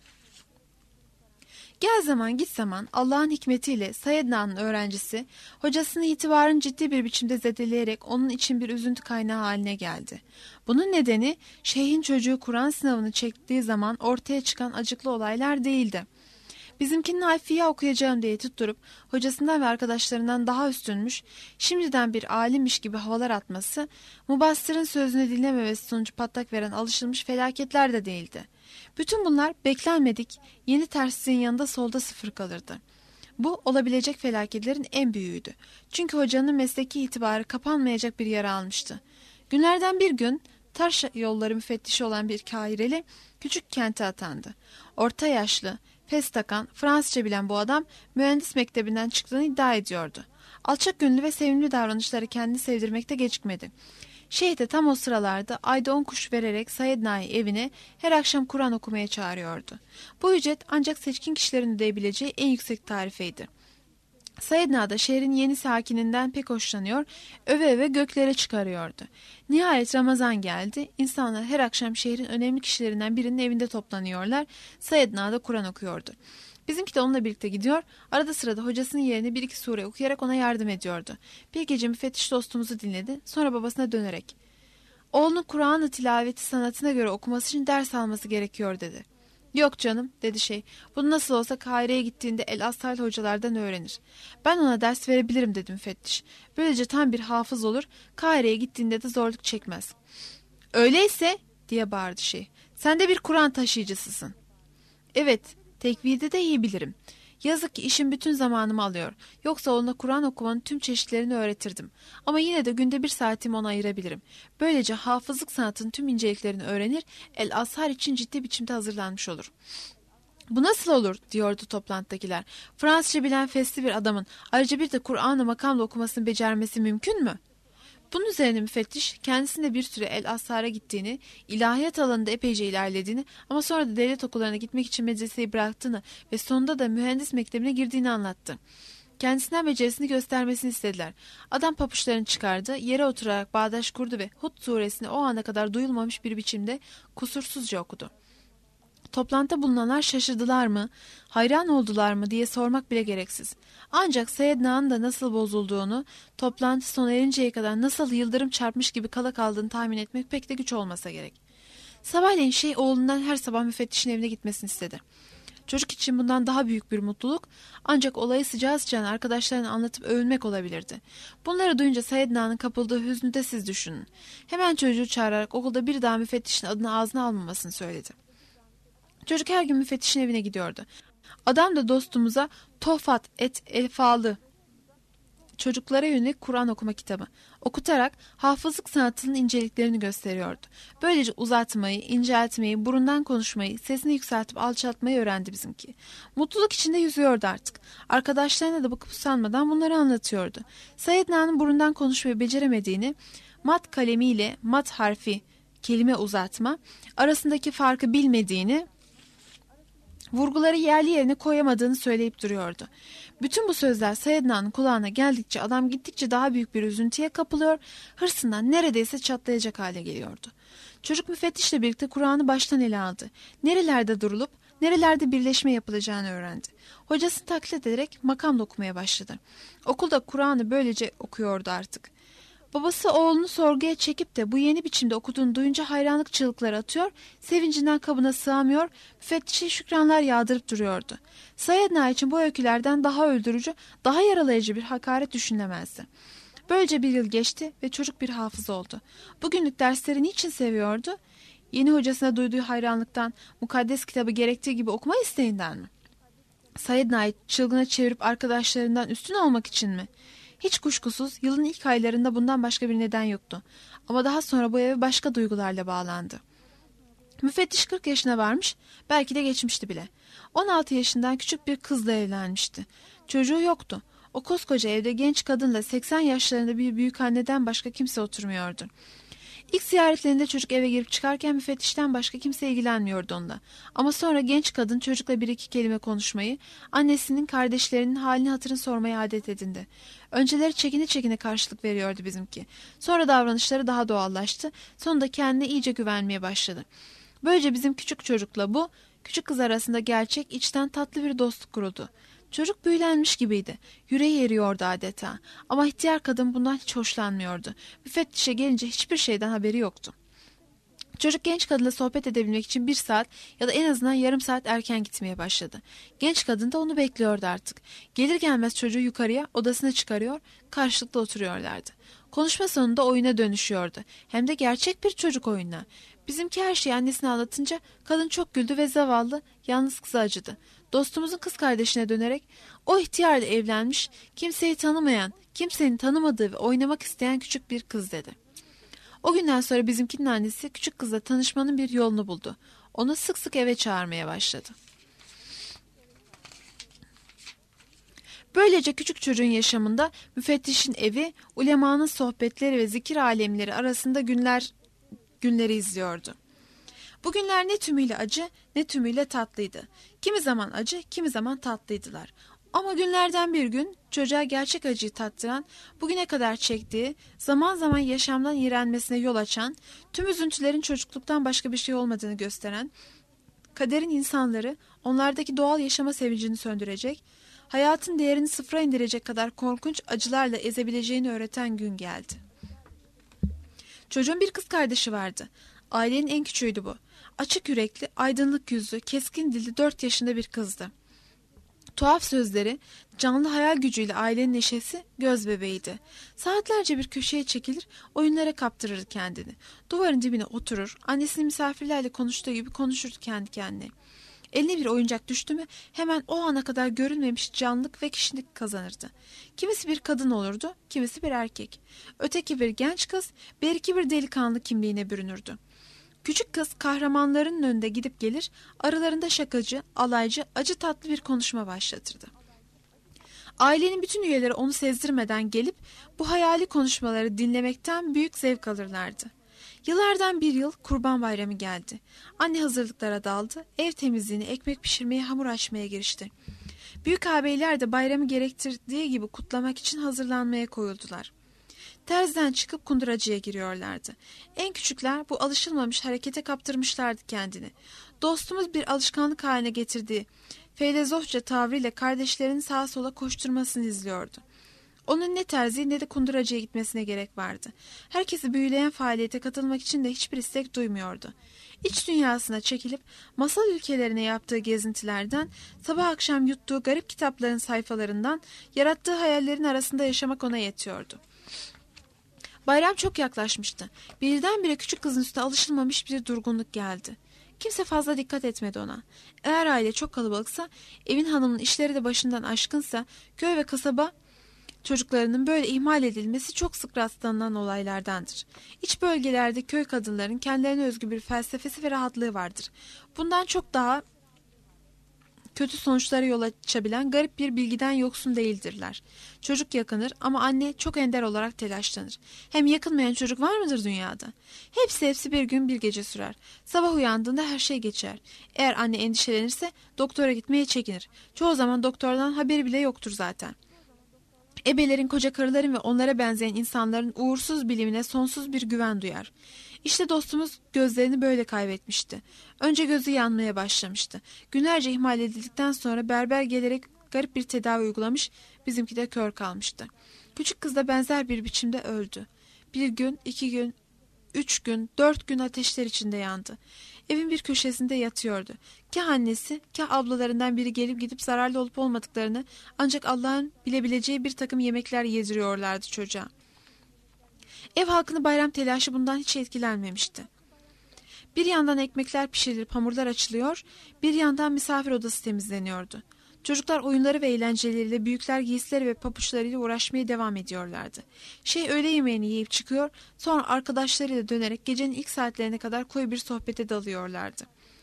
A: Gel zaman git zaman Allah'ın hikmetiyle Sayyidna'nın öğrencisi hocasını itibarın ciddi bir biçimde zedeleyerek onun için bir üzüntü kaynağı haline geldi. Bunun nedeni şeyhin çocuğu Kur'an sınavını çektiği zaman ortaya çıkan acıklı olaylar değildi. Bizimkinin Alfiye okuyacağım diye tutturup hocasından ve arkadaşlarından daha üstünmüş, şimdiden bir alimmiş gibi havalar atması, Mubassır'ın sözünü dinlememesi sonucu patlak veren alışılmış felaketler de değildi. Bütün bunlar beklenmedik, yeni tersliğin yanında solda sıfır kalırdı. Bu olabilecek felaketlerin en büyüğüydü. Çünkü hocanın mesleki itibarı kapanmayacak bir yara almıştı. Günlerden bir gün taş yolları müfettişi olan bir Kahireli küçük kente atandı. Orta yaşlı, fes takan, Fransızca bilen bu adam mühendis mektebinden çıktığını iddia ediyordu. Alçak gönüllü ve sevimli davranışları kendini sevdirmekte gecikmedi. Şeyh de tam o sıralarda ayda 10 kuruş vererek Sayyidna'yı evine her akşam Kur'an okumaya çağırıyordu. Bu ücret ancak seçkin kişilerin ödeyebileceği en yüksek tarifeydi. Sayyidna da şehrin yeni sakininden pek hoşlanıyor, öve öve göklere çıkarıyordu. Nihayet Ramazan geldi, insanlar her akşam şehrin önemli kişilerinden birinin evinde toplanıyorlar, Sayyidna da Kur'an okuyordu. Bizimki de onunla birlikte gidiyor, arada sırada hocasının yerine bir iki sure okuyarak ona yardım ediyordu. Bir gece müfettiş dostumuzu dinledi, sonra babasına dönerek, "Oğlunun Kur'an-ı tilaveti sanatına göre okuması için ders alması gerekiyor," dedi. "Yok canım," dedi şey, "bunu nasıl olsa Kahire'ye gittiğinde El Astal hocalardan öğrenir. Ben ona ders verebilirim," dedi müfettiş. "Böylece tam bir hafız olur, Kahire'ye gittiğinde de zorluk çekmez." "Öyleyse," diye bağırdı şey, "sen de bir Kur'an taşıyıcısısın." "Evet, tekvide de iyi bilirim. Yazık ki işim bütün zamanımı alıyor. Yoksa ona Kur'an okumanın tüm çeşitlerini öğretirdim. Ama yine de günde 1 saatimi ona ayırabilirim. Böylece hafızlık sanatının tüm inceliklerini öğrenir, El-Azhar için ciddi biçimde hazırlanmış olur. Bu nasıl olur diyordu toplantıdakiler. Fransızca bilen fesli bir adamın ayrıca bir de Kur'an-ı makamla okumasını becermesi mümkün mü? Bunun üzerine müfettiş kendisinde bir süre El-Azhar'a gittiğini, ilahiyat alanında epeyce ilerlediğini ama sonra da devlet okullarına gitmek için medreseyi bıraktığını ve sonunda da mühendis mektebine girdiğini anlattı. Kendisinden becerisini göstermesini istediler. Adam papuçlarını çıkardı, yere oturarak bağdaş kurdu ve Hud suresini o ana kadar duyulmamış bir biçimde kusursuzca okudu. Toplantıda bulunanlar şaşırdılar mı, hayran oldular mı diye sormak bile gereksiz. Ancak Seyyedna'nın da nasıl bozulduğunu, toplantı sona erinceye kadar nasıl yıldırım çarpmış gibi kala kaldığını tahmin etmek pek de güç olmasa gerek. Sabahleyin oğlundan her sabah müfettişin evine gitmesini istedi. Çocuk için bundan daha büyük bir mutluluk ancak olayı sıcağı sıcağına arkadaşlarına anlatıp övünmek olabilirdi. Bunları duyunca Seyyedna'nın kapıldığı hüznü de siz düşünün. Hemen çocuğu çağırarak okulda bir daha müfettişin adını ağzına almamasını söyledi. Çocuk her gün müfettişin evine gidiyordu. Adam da dostumuza Tohfat et Elfalı çocuklara yönelik Kur'an okuma kitabı okutarak hafızlık sanatının inceliklerini gösteriyordu. Böylece uzatmayı, inceltmeyi, burundan konuşmayı, sesini yükseltip alçaltmayı öğrendi bizimki. Mutluluk içinde yüzüyordu artık. Arkadaşlarına da bakıp usanmadan bunları anlatıyordu. Seyyedna'nın burundan konuşmayı beceremediğini, mat kalemiyle mat harfi kelime uzatma arasındaki farkı bilmediğini, vurguları yerli yerine koyamadığını söyleyip duruyordu. Bütün bu sözler Seyyedna'nın kulağına geldikçe adam gittikçe daha büyük bir üzüntüye kapılıyor, hırsından neredeyse çatlayacak hale geliyordu. Çocuk müfettişle birlikte Kur'an'ı baştan ele aldı. Nerelerde durulup nerelerde birleşme yapılacağını öğrendi. Hocasını taklit ederek makamla okumaya başladı. Okulda Kur'an'ı böylece okuyordu artık. Babası oğlunu sorguya çekip de bu yeni biçimde okuduğunu duyunca hayranlık çığlıkları atıyor, sevincinden kabına sığamıyor, müfettişe şükranlar yağdırıp duruyordu. Seyyedna için bu öykülerden daha öldürücü, daha yaralayıcı bir hakaret düşünülemezdi. Böylece bir yıl geçti ve çocuk bir hafız oldu. Bugünlük dersleri niçin seviyordu? Yeni hocasına duyduğu hayranlıktan, mukaddes kitabı gerektiği gibi okuma isteğinden mi? Seyyedna'yı çılgına çevirip arkadaşlarından üstün olmak için mi? Hiç kuşkusuz yılın ilk aylarında bundan başka bir neden yoktu. Ama daha sonra bu eve başka duygularla bağlandı. Müfettiş 40 yaşına varmış, belki de geçmişti bile. 16 yaşından küçük bir kızla evlenmişti. Çocuğu yoktu. O koskoca evde genç kadınla 80 yaşlarında bir büyükanneden başka kimse oturmuyordu. İlk ziyaretlerinde çocuk eve girip çıkarken müfettişten başka kimse ilgilenmiyordu onunla. Ama sonra genç kadın çocukla bir iki kelime konuşmayı, annesinin, kardeşlerinin halini hatırını sormayı adet edindi. Önceleri çekine çekine karşılık veriyordu bizimki. Sonra davranışları daha doğallaştı. Sonunda kendine iyice güvenmeye başladı. Böylece bizim küçük çocukla bu, küçük kız arasında gerçek, içten tatlı bir dostluk kuruldu. Çocuk büyülenmiş gibiydi. Yüreği eriyordu adeta. Ama ihtiyar kadın bundan hiç hoşlanmıyordu. Müfettişe gelince hiçbir şeyden haberi yoktu. Çocuk genç kadınla sohbet edebilmek için 1 saat ya da en azından yarım saat erken gitmeye başladı. Genç kadın da onu bekliyordu artık. Gelir gelmez çocuğu yukarıya, odasına çıkarıyor, karşılıklı oturuyorlardı. Konuşma sonunda oyuna dönüşüyordu. Hem de gerçek bir çocuk oyununa. Bizimki her şeyi annesine anlatınca kadın çok güldü ve zavallı, yalnız kıza acıdı. Dostumuzun kız kardeşine dönerek, o ihtiyarla evlenmiş, kimseyi tanımayan, kimsenin tanımadığı ve oynamak isteyen küçük bir kız dedi. O günden sonra bizimkinin annesi küçük kızla tanışmanın bir yolunu buldu. Onu sık sık eve çağırmaya başladı. Böylece küçük çocuğun yaşamında müfettişin evi, ulemanın sohbetleri ve zikir alemleri arasında günleri izliyordu. Bu günler ne tümüyle acı ne tümüyle tatlıydı. Kimi zaman acı, kimi zaman tatlıydılar. Ama günlerden bir gün çocuğa gerçek acıyı tattıran, bugüne kadar çektiği, zaman zaman yaşamdan iğrenmesine yol açan, tüm üzüntülerin çocukluktan başka bir şey olmadığını gösteren, kaderin insanları onlardaki doğal yaşama sevincini söndürecek, hayatın değerini sıfıra indirecek kadar korkunç acılarla ezebileceğini öğreten gün geldi. Çocuğun bir kız kardeşi vardı. Ailenin en küçüğüydü bu. Açık yürekli, aydınlık yüzlü, keskin dilli 4 yaşında bir kızdı. Tuhaf sözleri, canlı hayal gücüyle ailenin neşesi göz bebeğiydi. Saatlerce bir köşeye çekilir, oyunlara kaptırır kendini. Duvarın dibine oturur, annesinin misafirlerle konuştuğu gibi konuşurdu kendi kendine. Eline bir oyuncak düştü mü hemen o ana kadar görünmemiş canlılık ve kişilik kazanırdı. Kimisi bir kadın olurdu, kimisi bir erkek. Öteki bir genç kız, belki bir delikanlı kimliğine bürünürdü. Küçük kız kahramanların önünde gidip gelir, aralarında şakacı, alaycı, acı tatlı bir konuşma başlatırdı. Ailenin bütün üyeleri onu sezdirmeden gelip bu hayali konuşmaları dinlemekten büyük zevk alırlardı. Yıllardan bir yıl Kurban Bayramı geldi. Anne hazırlıklara daldı, ev temizliğini, ekmek pişirmeye, hamur açmaya girişti. Büyük ağabeyler de bayramı gerektirdiği gibi kutlamak için hazırlanmaya koyuldular. Terziden çıkıp kunduracıya giriyorlardı. En küçükler bu alışılmamış harekete kaptırmışlardı kendini. Dostumuz bir alışkanlık haline getirdiği feylezohça tavrıyla kardeşlerinin sağa sola koşturmasını izliyordu. Onun ne terzi ne de kunduracıya gitmesine gerek vardı. Herkesi büyüleyen faaliyete katılmak için de hiçbir istek duymuyordu. İç dünyasına çekilip masal ülkelerine yaptığı gezintilerden, sabah akşam yuttuğu garip kitapların sayfalarından, yarattığı hayallerin arasında yaşamak ona yetiyordu. Bayram çok yaklaşmıştı. Birdenbire küçük kızın üstüne alışılmamış bir durgunluk geldi. Kimse fazla dikkat etmedi ona. Eğer aile çok kalabalıksa, evin hanımının işleri de başından aşkınsa, köy ve kasaba çocuklarının böyle ihmal edilmesi çok sık rastlanan olaylardandır. İç bölgelerde köy kadınların kendilerine özgü bir felsefesi ve rahatlığı vardır. Bundan çok daha kötü sonuçlara yol açabilen garip bir bilgiden yoksun değildirler. Çocuk yakınır ama anne çok ender olarak telaşlanır. Hem yakınmayan çocuk var mıdır dünyada? Hepsi bir gün bir gece sürer. Sabah uyandığında her şey geçer. Eğer anne endişelenirse doktora gitmeye çekinir. Çoğu zaman doktordan haberi bile yoktur zaten. Ebelerin, koca karıların ve onlara benzeyen insanların uğursuz bilimine sonsuz bir güven duyar. İşte dostumuz gözlerini böyle kaybetmişti. Önce gözü yanmaya başlamıştı. Günlerce ihmal edildikten sonra berber gelerek garip bir tedavi uygulamış, bizimki de kör kalmıştı. Küçük kız da benzer bir biçimde öldü. Bir gün, 2 gün, 3 gün, 4 gün ateşler içinde yandı. Evin bir köşesinde yatıyordu. Kah annesi, kah ablalarından biri gelip gidip zararlı olup olmadıklarını ancak Allah'ın bilebileceği bir takım yemekler yediriyorlardı çocuğa. Ev halkını bayram telaşı bundan hiç etkilenmemişti. Bir yandan ekmekler pişirilip hamurlar açılıyor, bir yandan misafir odası temizleniyordu. Çocuklar oyunları ve eğlenceleriyle, büyükler giysileri ve papuçlarıyla uğraşmaya devam ediyorlardı. Öğle yemeğini yiyip çıkıyor, sonra arkadaşlarıyla dönerek gecenin ilk saatlerine kadar koyu bir sohbete dalıyorlardı.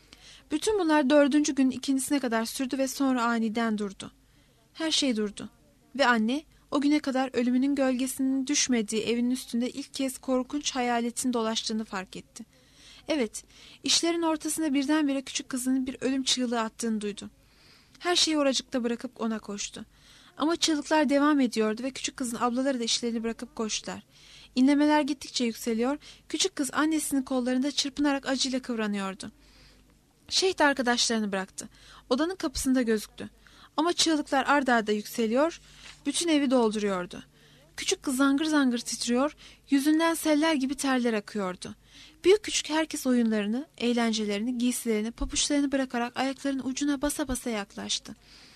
A: Bütün bunlar 4. günün ikincisine kadar sürdü ve sonra aniden durdu. Her şey durdu. Ve anne, o güne kadar ölümünün gölgesinin düşmediği evin üstünde ilk kez korkunç hayaletin dolaştığını fark etti. Evet, işlerin ortasında birdenbire küçük kızının bir ölüm çığlığı attığını duydu. Her şeyi oracıkta bırakıp ona koştu. Ama çığlıklar devam ediyordu ve küçük kızın ablaları da işlerini bırakıp koştular. İnlemeler gittikçe yükseliyor, küçük kız annesinin kollarında çırpınarak acıyla kıvranıyordu. Şeyh de arkadaşlarını bıraktı. Odanın kapısında gözüktü. Ama çığlıklar ard arda yükseliyor, bütün evi dolduruyordu. Küçük kız zangır zangır titriyor, yüzünden seller gibi terler akıyordu. Büyük küçük herkes oyunlarını, eğlencelerini, giysilerini, papuçlarını bırakarak ayaklarının ucuna basa basa yaklaştı.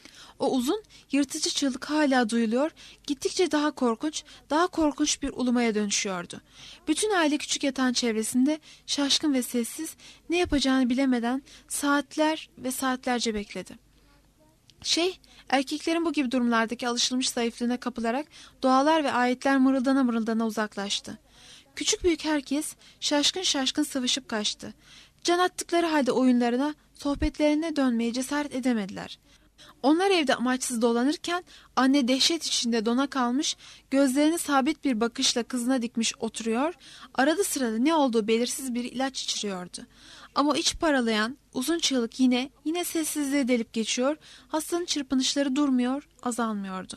A: O uzun, yırtıcı çığlık hala duyuluyor, gittikçe daha korkunç bir ulumaya dönüşüyordu. Bütün aile küçük yatağın çevresinde, şaşkın ve sessiz, ne yapacağını bilemeden saatler ve saatlerce bekledi. Erkeklerin bu gibi durumlardaki alışılmış zayıflığına kapılarak dualar ve ayetler mırıldana mırıldana uzaklaştı. Küçük büyük herkes şaşkın şaşkın sıvışıp kaçtı. Can attıkları halde oyunlarına, sohbetlerine dönmeye cesaret edemediler. Onlar evde amaçsız dolanırken anne dehşet içinde dona kalmış, gözlerini sabit bir bakışla kızına dikmiş oturuyor, arada sırada ne olduğu belirsiz bir ilaç içiriyordu. Ama iç paralayan uzun çığlık yine sessizliğe delip geçiyor, hastanın çırpınışları durmuyor, azalmıyordu.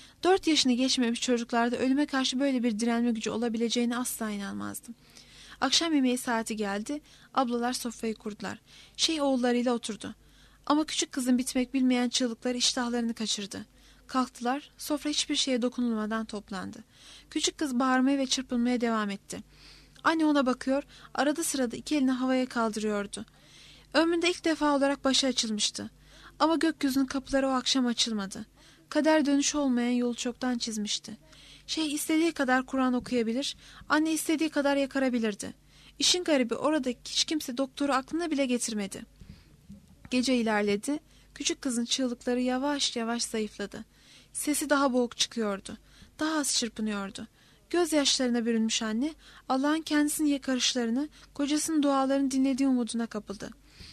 A: 4 yaşını geçmemiş çocuklarda ölüme karşı böyle bir direnme gücü olabileceğine asla inanmazdım. Akşam yemeği saati geldi, ablalar sofrayı kurdular. Oğullarıyla oturdu. Ama küçük kızın bitmek bilmeyen çığlıkları iştahlarını kaçırdı. Kalktılar, sofra hiçbir şeye dokunulmadan toplandı. Küçük kız bağırmaya ve çırpınmaya devam etti. Anne ona bakıyor, arada sırada 2 elini havaya kaldırıyordu. Ömründe ilk defa olarak başı açılmıştı. Ama gökyüzünün kapıları o akşam açılmadı. Kader dönüşü olmayan yolu çoktan çizmişti. İstediği kadar Kur'an okuyabilir, anne istediği kadar yakarabilirdi. İşin garibi orada hiç kimse doktoru aklına bile getirmedi. Gece ilerledi. Küçük kızın çığlıkları yavaş yavaş zayıfladı. Sesi daha boğuk çıkıyordu. Daha az çırpınıyordu. Gözyaşlarına bürünmüş anne, Allah'ın kendisini yakarışlarını, kocasının dualarını dinlediği umuduna kapıldı.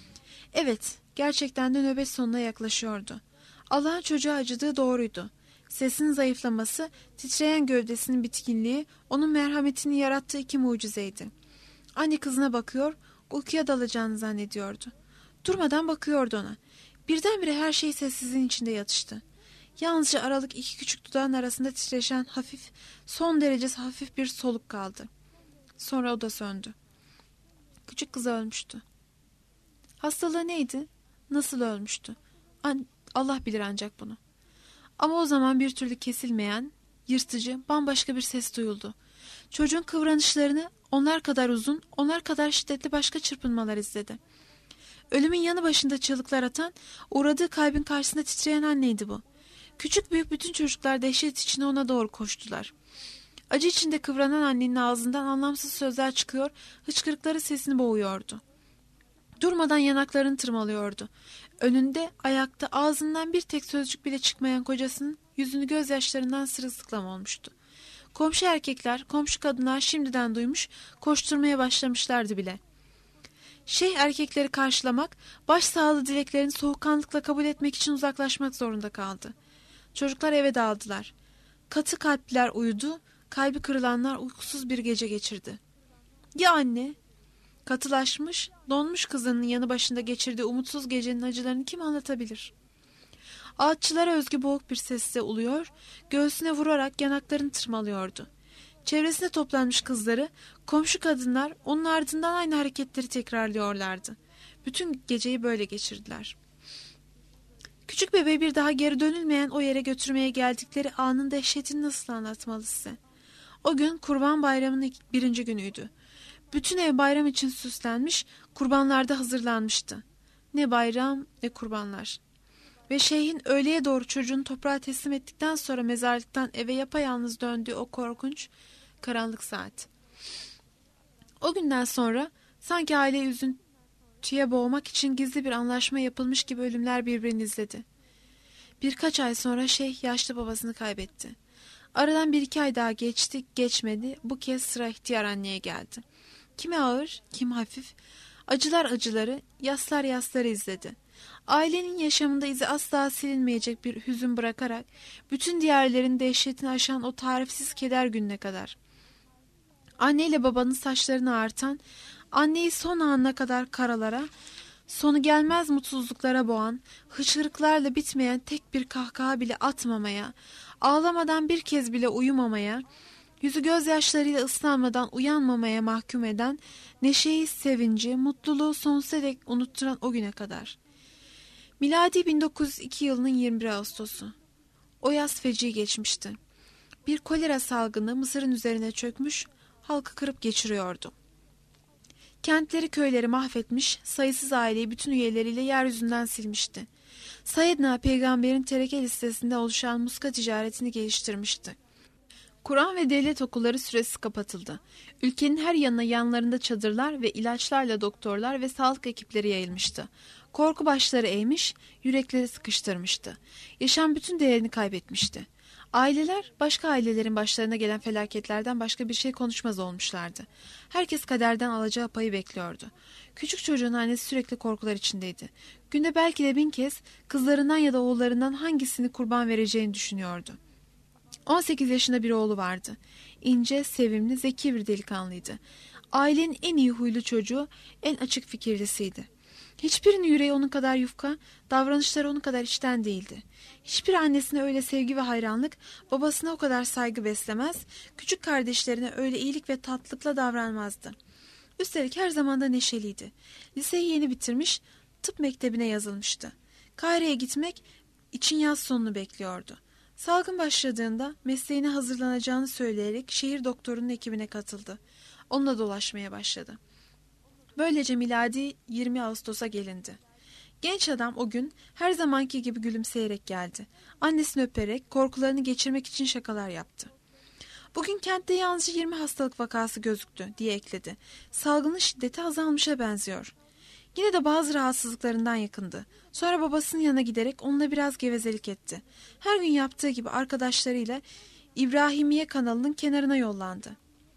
A: Evet, gerçekten de nöbet sonuna yaklaşıyordu. Allah'ın çocuğa acıdığı doğruydu. Sesinin zayıflaması, titreyen gövdesinin bitkinliği, onun merhametini yarattığı iki mucizeydi. Anne kızına bakıyor, uykuya dalacağını zannediyordu. Durmadan bakıyordu ona. Birdenbire her şey sessizliğin içinde yatıştı. Yalnızca aralık iki küçük dudağın arasında titreşen hafif, son derece hafif bir soluk kaldı. Sonra o da söndü. Küçük kız ölmüştü. Hastalığı neydi? Nasıl ölmüştü? Allah bilir ancak bunu. Ama o zaman bir türlü kesilmeyen, yırtıcı, bambaşka bir ses duyuldu. Çocuğun kıvranışlarını onlar kadar uzun, onlar kadar şiddetli başka çırpınmalar izledi. Ölümün yanı başında çığlıklar atan, uğradığı kalbin karşısında titreyen anneydi bu. Küçük büyük bütün çocuklar dehşet içinde ona doğru koştular. Acı içinde kıvranan annenin ağzından anlamsız sözler çıkıyor, hıçkırıkları sesini boğuyordu. Durmadan yanaklarını tırmalıyordu. Önünde, ayakta, ağzından bir tek sözcük bile çıkmayan kocasının yüzünü gözyaşlarından sırılsıklam olmuştu. Komşu erkekler, komşu kadınlar şimdiden duymuş, koşturmaya başlamışlardı bile. Şeyh erkekleri karşılamak, başsağlığı dileklerini soğukkanlıkla kabul etmek için uzaklaşmak zorunda kaldı. Çocuklar eve dağıldılar. Katı kalpliler uyudu, kalbi kırılanlar uykusuz bir gece geçirdi. Ya anne? Katılaşmış, donmuş kızının yanı başında geçirdiği umutsuz gecenin acılarını kim anlatabilir? Ağaççılara özgü boğuk bir sesle uluyor, göğsüne vurarak yanaklarını tırmalıyordu. Çevresine toplanmış kızları, komşu kadınlar onun ardından aynı hareketleri tekrarlıyorlardı. Bütün geceyi böyle geçirdiler. Küçük bebeği bir daha geri dönülmeyen o yere götürmeye geldikleri anın dehşetini nasıl anlatmalı size? O gün Kurban Bayramı'nın birinci günüydü. Bütün ev bayram için süslenmiş, kurbanlar da hazırlanmıştı. Ne bayram ne kurbanlar. Ve şeyhin öğleye doğru çocuğunu toprağa teslim ettikten sonra mezarlıktan eve yapayalnız döndüğü o korkunç karanlık saat. O günden sonra sanki aileyi üzüntüye boğmak için gizli bir anlaşma yapılmış gibi ölümler birbirini izledi. Birkaç ay sonra şeyh yaşlı babasını kaybetti. Aradan 1-2 ay daha geçti, geçmedi. Bu kez sıra ihtiyar anneye geldi. Kimi ağır, kimi hafif. Acılar acıları, yaslar yasları izledi. Ailenin yaşamında izi asla silinmeyecek bir hüzün bırakarak bütün diğerlerin dehşetini aşan o tarifsiz keder gününe kadar. Anneyle babanın saçlarını ağartan, anneyi son anına kadar karalara, sonu gelmez mutsuzluklara boğan, hıçkırıklarla bitmeyen tek bir kahkaha bile atmamaya, ağlamadan bir kez bile uyumamaya, yüzü gözyaşlarıyla ıslanmadan uyanmamaya mahkum eden, neşeyi, sevinci, mutluluğu sonsuza dek unutturan o güne kadar. Miladi 1902 yılının 21 Ağustos'u. O yaz feci geçmişti. Bir kolera salgını Mısır'ın üzerine çökmüş, halkı kırıp geçiriyordu. Kentleri köyleri mahvetmiş, sayısız aileyi bütün üyeleriyle yeryüzünden silmişti. Sayyidina peygamberin tereke listesinde oluşan muska ticaretini geliştirmişti. Kur'an ve devlet okulları süresiz kapatıldı. Ülkenin her yanına yanlarında çadırlar ve ilaçlarla doktorlar ve sağlık ekipleri yayılmıştı. Korku başları eğmiş, yürekleri sıkıştırmıştı. Yaşam bütün değerini kaybetmişti. Aileler başka ailelerin başlarına gelen felaketlerden başka bir şey konuşmaz olmuşlardı. Herkes kaderden alacağı payı bekliyordu. Küçük çocuğun annesi sürekli korkular içindeydi. Günde belki de 1000 kez kızlarından ya da oğullarından hangisini kurban vereceğini düşünüyordu. 18 yaşında bir oğlu vardı. İnce, sevimli, zeki bir delikanlıydı. Ailenin en iyi huylu çocuğu, en açık fikirlisiydi. Hiçbirinin yüreği onun kadar yufka, davranışları onun kadar içten değildi. Hiçbir annesine öyle sevgi ve hayranlık, babasına o kadar saygı beslemez, küçük kardeşlerine öyle iyilik ve tatlılıkla davranmazdı. Üstelik her zaman da neşeliydi. Liseyi yeni bitirmiş, tıp mektebine yazılmıştı. Kahire'ye gitmek için yaz sonunu bekliyordu. Salgın başladığında mesleğine hazırlanacağını söyleyerek şehir doktorunun ekibine katıldı. Onunla dolaşmaya başladı. Böylece miladi 20 Ağustos'a gelindi. Genç adam o gün her zamanki gibi gülümseyerek geldi. Annesini öperek korkularını geçirmek için şakalar yaptı. Bugün kentte yalnızca 20 hastalık vakası gözüktü diye ekledi. Salgının şiddeti azalmışa benziyor. Yine de bazı rahatsızlıklarından yakındı. Sonra babasının yanına giderek onunla biraz gevezelik etti. Her gün yaptığı gibi arkadaşlarıyla İbrahimiye kanalının kenarına yollandı.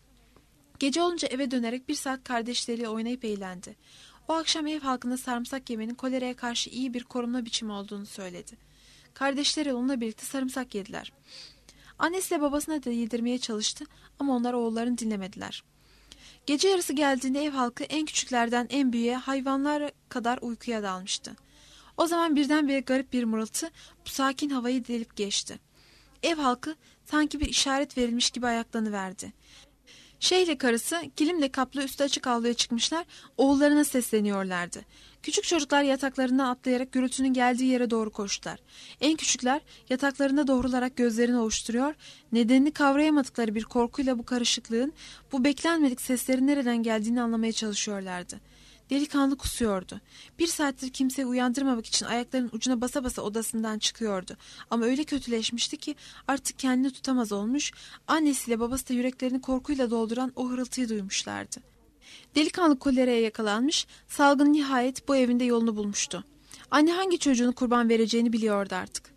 A: Gece olunca eve dönerek 1 saat kardeşleriyle oynayıp eğlendi. O akşam ev halkına sarımsak yemenin koleraya karşı iyi bir korunma biçimi olduğunu söyledi. Kardeşleri onunla birlikte sarımsak yediler. Annesiyle babasına da yedirmeye çalıştı ama onlar oğullarını dinlemediler. Gece yarısı geldiğinde ev halkı en küçüklerden en büyüğe hayvanlar kadar uykuya dalmıştı. O zaman birdenbire garip bir mırıltı bu sakin havayı delip geçti. Ev halkı sanki bir işaret verilmiş gibi ayaklanıverdi. Şeyhle karısı kilimle kaplı üstü açık avluya çıkmışlar, oğullarına sesleniyorlardı. Küçük çocuklar yataklarından atlayarak gürültünün geldiği yere doğru koştular. En küçükler yataklarında doğrularak gözlerini ovuşturuyor, nedenini kavrayamadıkları bir korkuyla bu karışıklığın, bu beklenmedik seslerin nereden geldiğini anlamaya çalışıyorlardı. Delikanlı kusuyordu. 1 saattir kimseyi uyandırmamak için ayaklarının ucuna basa basa odasından çıkıyordu. Ama öyle kötüleşmişti ki artık kendini tutamaz olmuş, annesiyle babası da yüreklerini korkuyla dolduran o hırıltıyı duymuşlardı. Delikanlı koleraya yakalanmış, salgın nihayet bu evinde yolunu bulmuştu. Anne hangi çocuğunu kurban vereceğini biliyordu artık.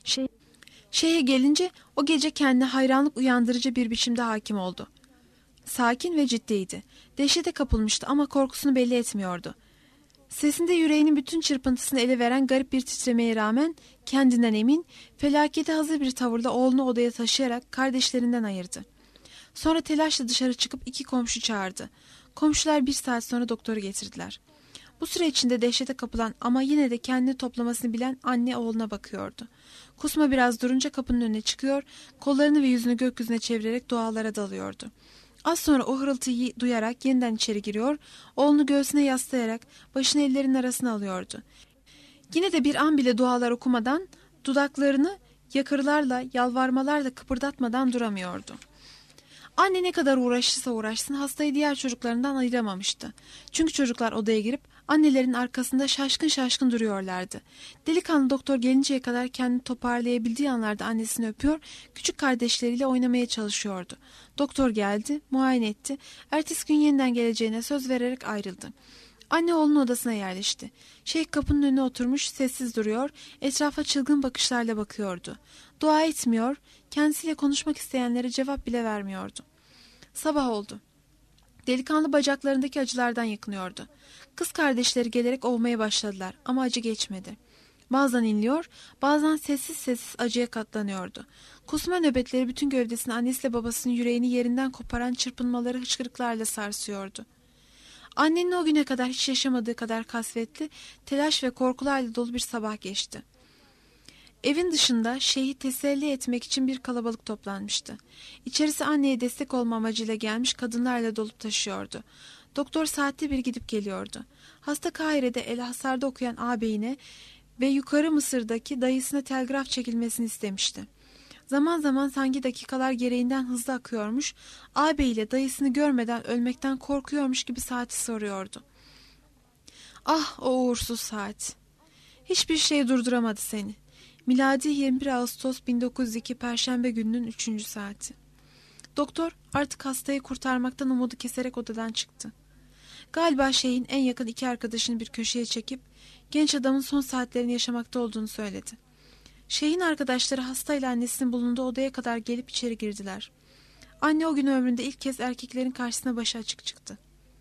A: Şeye gelince o gece kendine hayranlık uyandırıcı bir biçimde hakim oldu. Sakin ve ciddiydi. Dehşete kapılmıştı ama korkusunu belli etmiyordu. Sesinde yüreğinin bütün çırpıntısını ele veren garip bir titremeye rağmen kendinden emin, felakete hazır bir tavırla oğlunu odaya taşıyarak kardeşlerinden ayırdı. Sonra telaşla dışarı çıkıp 2 komşu çağırdı. Komşular 1 saat sonra doktoru getirdiler. Bu süre içinde dehşete kapılan ama yine de kendini toplamasını bilen anne oğluna bakıyordu. Kusma biraz durunca kapının önüne çıkıyor, kollarını ve yüzünü gökyüzüne çevirerek dualara dalıyordu. Az sonra o hırıltıyı duyarak yeniden içeri giriyor, oğlunu göğsüne yaslayarak başını ellerinin arasına alıyordu. Yine de bir an bile dualar okumadan, dudaklarını yakırlarla, yalvarmalarla kıpırdatmadan duramıyordu. Anne ne kadar uğraşırsa uğraşsın hastayı diğer çocuklarından ayıramamıştı. Çünkü çocuklar odaya girip annelerin arkasında şaşkın şaşkın duruyorlardı. Delikanlı doktor gelinceye kadar kendini toparlayabildiği anlarda annesini öpüyor, küçük kardeşleriyle oynamaya çalışıyordu. Doktor geldi, muayene etti. Ertesi gün yeniden geleceğine söz vererek ayrıldı. Anne oğlunun odasına yerleşti. Şeyh kapının önüne oturmuş sessiz duruyor, etrafa çılgın bakışlarla bakıyordu. Dua etmiyor, kendisiyle konuşmak isteyenlere cevap bile vermiyordu. Sabah oldu. Delikanlı bacaklarındaki acılardan yakınıyordu. Kız kardeşleri gelerek ovmaya başladılar ama acı geçmedi. Bazen inliyor, bazen sessiz sessiz acıya katlanıyordu. Kusma nöbetleri bütün gövdesini annesiyle babasının yüreğini yerinden koparan çırpınmaları hıçkırıklarla sarsıyordu. Annenin o güne kadar hiç yaşamadığı kadar kasvetli, telaş ve korkularla dolu bir sabah geçti. Evin dışında şeyhi teselli etmek için bir kalabalık toplanmıştı. İçerisi anneye destek olma amacıyla gelmiş kadınlarla dolup taşıyordu. Doktor saatte bir gidip geliyordu. Hasta Kahire'de El Hasar'da okuyan ağabeyine ve yukarı Mısır'daki dayısına telgraf çekilmesini istemişti. Zaman zaman sanki dakikalar gereğinden hızlı akıyormuş, ağabeyiyle dayısını görmeden ölmekten korkuyormuş gibi saati soruyordu. Ah o uğursuz saat! Hiçbir şey durduramadı seni. Miladi 21 Ağustos 1902 Perşembe gününün 3. saati. Doktor artık hastayı kurtarmaktan umudu keserek odadan çıktı. Galiba şeyin en yakın 2 arkadaşını bir köşeye çekip genç adamın son saatlerini yaşamakta olduğunu söyledi. Şeyhin arkadaşları hastayla annesinin bulunduğu odaya kadar gelip içeri girdiler. Anne o gün ömründe ilk kez erkeklerin karşısına başı açık çıktı.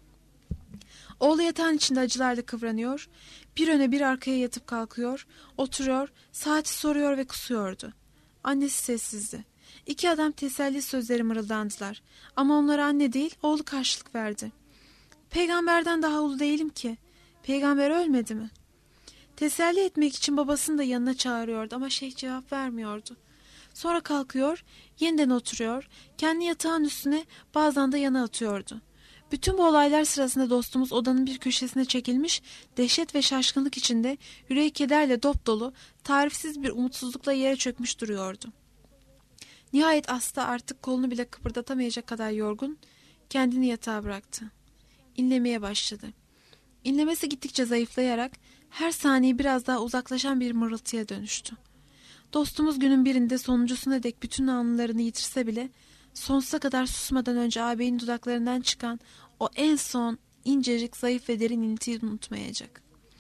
A: Oğlu yatağın içinde acılarla kıvranıyor, bir öne bir arkaya yatıp kalkıyor, oturuyor, saati soruyor ve kusuyordu. Annesi sessizdi. 2 adam teselli sözleri mırıldandılar. Ama onlara anne değil, oğlu karşılık verdi. Peygamberden daha ulu değilim ki. Peygamber ölmedi mi? Teselli etmek için babasını da yanına çağırıyordu ama şeyh cevap vermiyordu. Sonra kalkıyor, yeniden oturuyor, kendi yatağın üstüne bazen de yana atıyordu. Bütün bu olaylar sırasında dostumuz odanın bir köşesine çekilmiş, dehşet ve şaşkınlık içinde yüreği kederle dop dolu, tarifsiz bir umutsuzlukla yere çökmüş duruyordu. Nihayet hasta artık kolunu bile kıpırdatamayacak kadar yorgun, kendini yatağa bıraktı. İnlemeye başladı. İnlemesi gittikçe zayıflayarak her saniye biraz daha uzaklaşan bir mırıltıya dönüştü. Dostumuz günün birinde sonuncusuna dek bütün anılarını yitirse bile sonsuza kadar susmadan önce ağabeyin dudaklarından çıkan o en son, incecik, zayıf ve derin iniltiyi unutmayacak.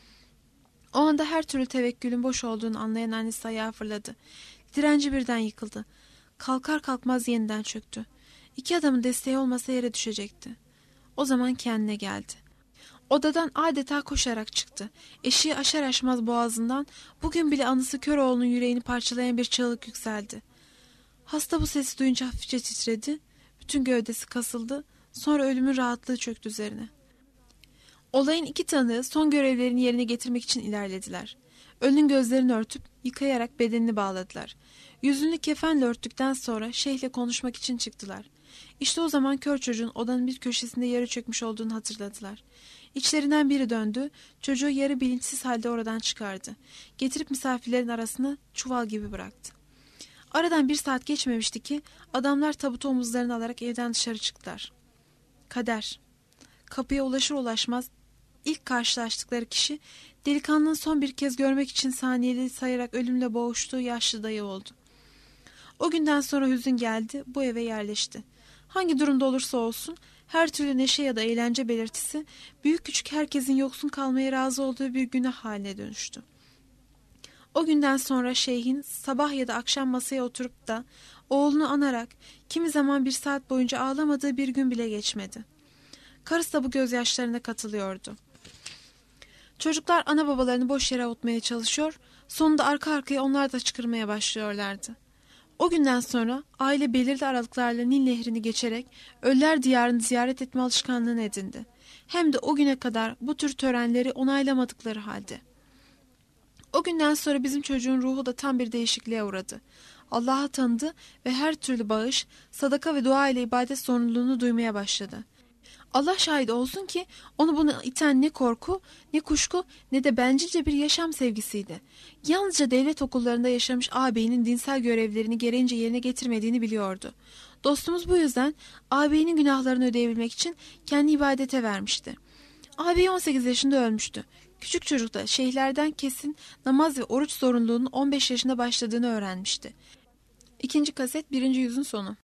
A: O anda her türlü tevekkülün boş olduğunu anlayan annesi ayağa fırladı. Direnci birden yıkıldı. Kalkar kalkmaz yeniden çöktü. İki adamın desteği olmasa yere düşecekti. O zaman kendine geldi. Odadan adeta koşarak çıktı. Eşiği aşar aşmaz boğazından bugün bile anısı Köroğlu'nun yüreğini parçalayan bir çığlık yükseldi. Hasta bu sesi duyunca hafifçe titredi. Bütün gövdesi kasıldı. Sonra ölümün rahatlığı çöktü üzerine. Olayın iki tanığı son görevlerini yerine getirmek için ilerlediler. Ölünün gözlerini örtüp yıkayarak bedenini bağladılar. Yüzünü kefenle örttükten sonra şeyhle konuşmak için çıktılar. İşte o zaman kör çocuğun odanın bir köşesinde yarı çökmüş olduğunu hatırladılar. İçlerinden biri döndü, çocuğu yarı bilinçsiz halde oradan çıkardı. Getirip misafirlerin arasına çuval gibi bıraktı. Aradan 1 saat geçmemişti ki adamlar tabutu omuzlarına alarak evden dışarı çıktılar. Kader. Kapıya ulaşır ulaşmaz ilk karşılaştıkları kişi delikanlının son bir kez görmek için saniyeli sayarak ölümle boğuştuğu yaşlı dayı oldu. O günden sonra hüzün geldi, bu eve yerleşti. Hangi durumda olursa olsun her türlü neşe ya da eğlence belirtisi büyük küçük herkesin yoksun kalmaya razı olduğu bir günah haline dönüştü. O günden sonra şeyhin sabah ya da akşam masaya oturup da oğlunu anarak kimi zaman 1 saat boyunca ağlamadığı bir gün bile geçmedi. Karısı da bu gözyaşlarına katılıyordu. Çocuklar ana babalarını boş yere avutmaya çalışıyor, sonunda arka arkaya onlar da çıkırmaya başlıyorlardı. O günden sonra aile belirli aralıklarla Nil Nehri'ni geçerek ölüler diyarını ziyaret etme alışkanlığını edindi. Hem de o güne kadar bu tür törenleri onaylamadıkları halde. O günden sonra bizim çocuğun ruhu da tam bir değişikliğe uğradı. Allah'ı tanıdı ve her türlü bağış, sadaka ve dua ile ibadet zorunluluğunu duymaya başladı. Allah şahit olsun ki onu buna iten ne korku, ne kuşku, ne de bencilce bir yaşam sevgisiydi. Yalnızca devlet okullarında yaşamış ağabeyinin dinsel görevlerini gereğince yerine getirmediğini biliyordu. Dostumuz bu yüzden ağabeyinin günahlarını ödeyebilmek için kendi ibadete vermişti. Ağabey 18 yaşında ölmüştü. Küçük çocuk da şeyhlerden kesin namaz ve oruç zorunluluğunun 15 yaşında başladığını öğrenmişti. İkinci kaset 1. yüzün sonu.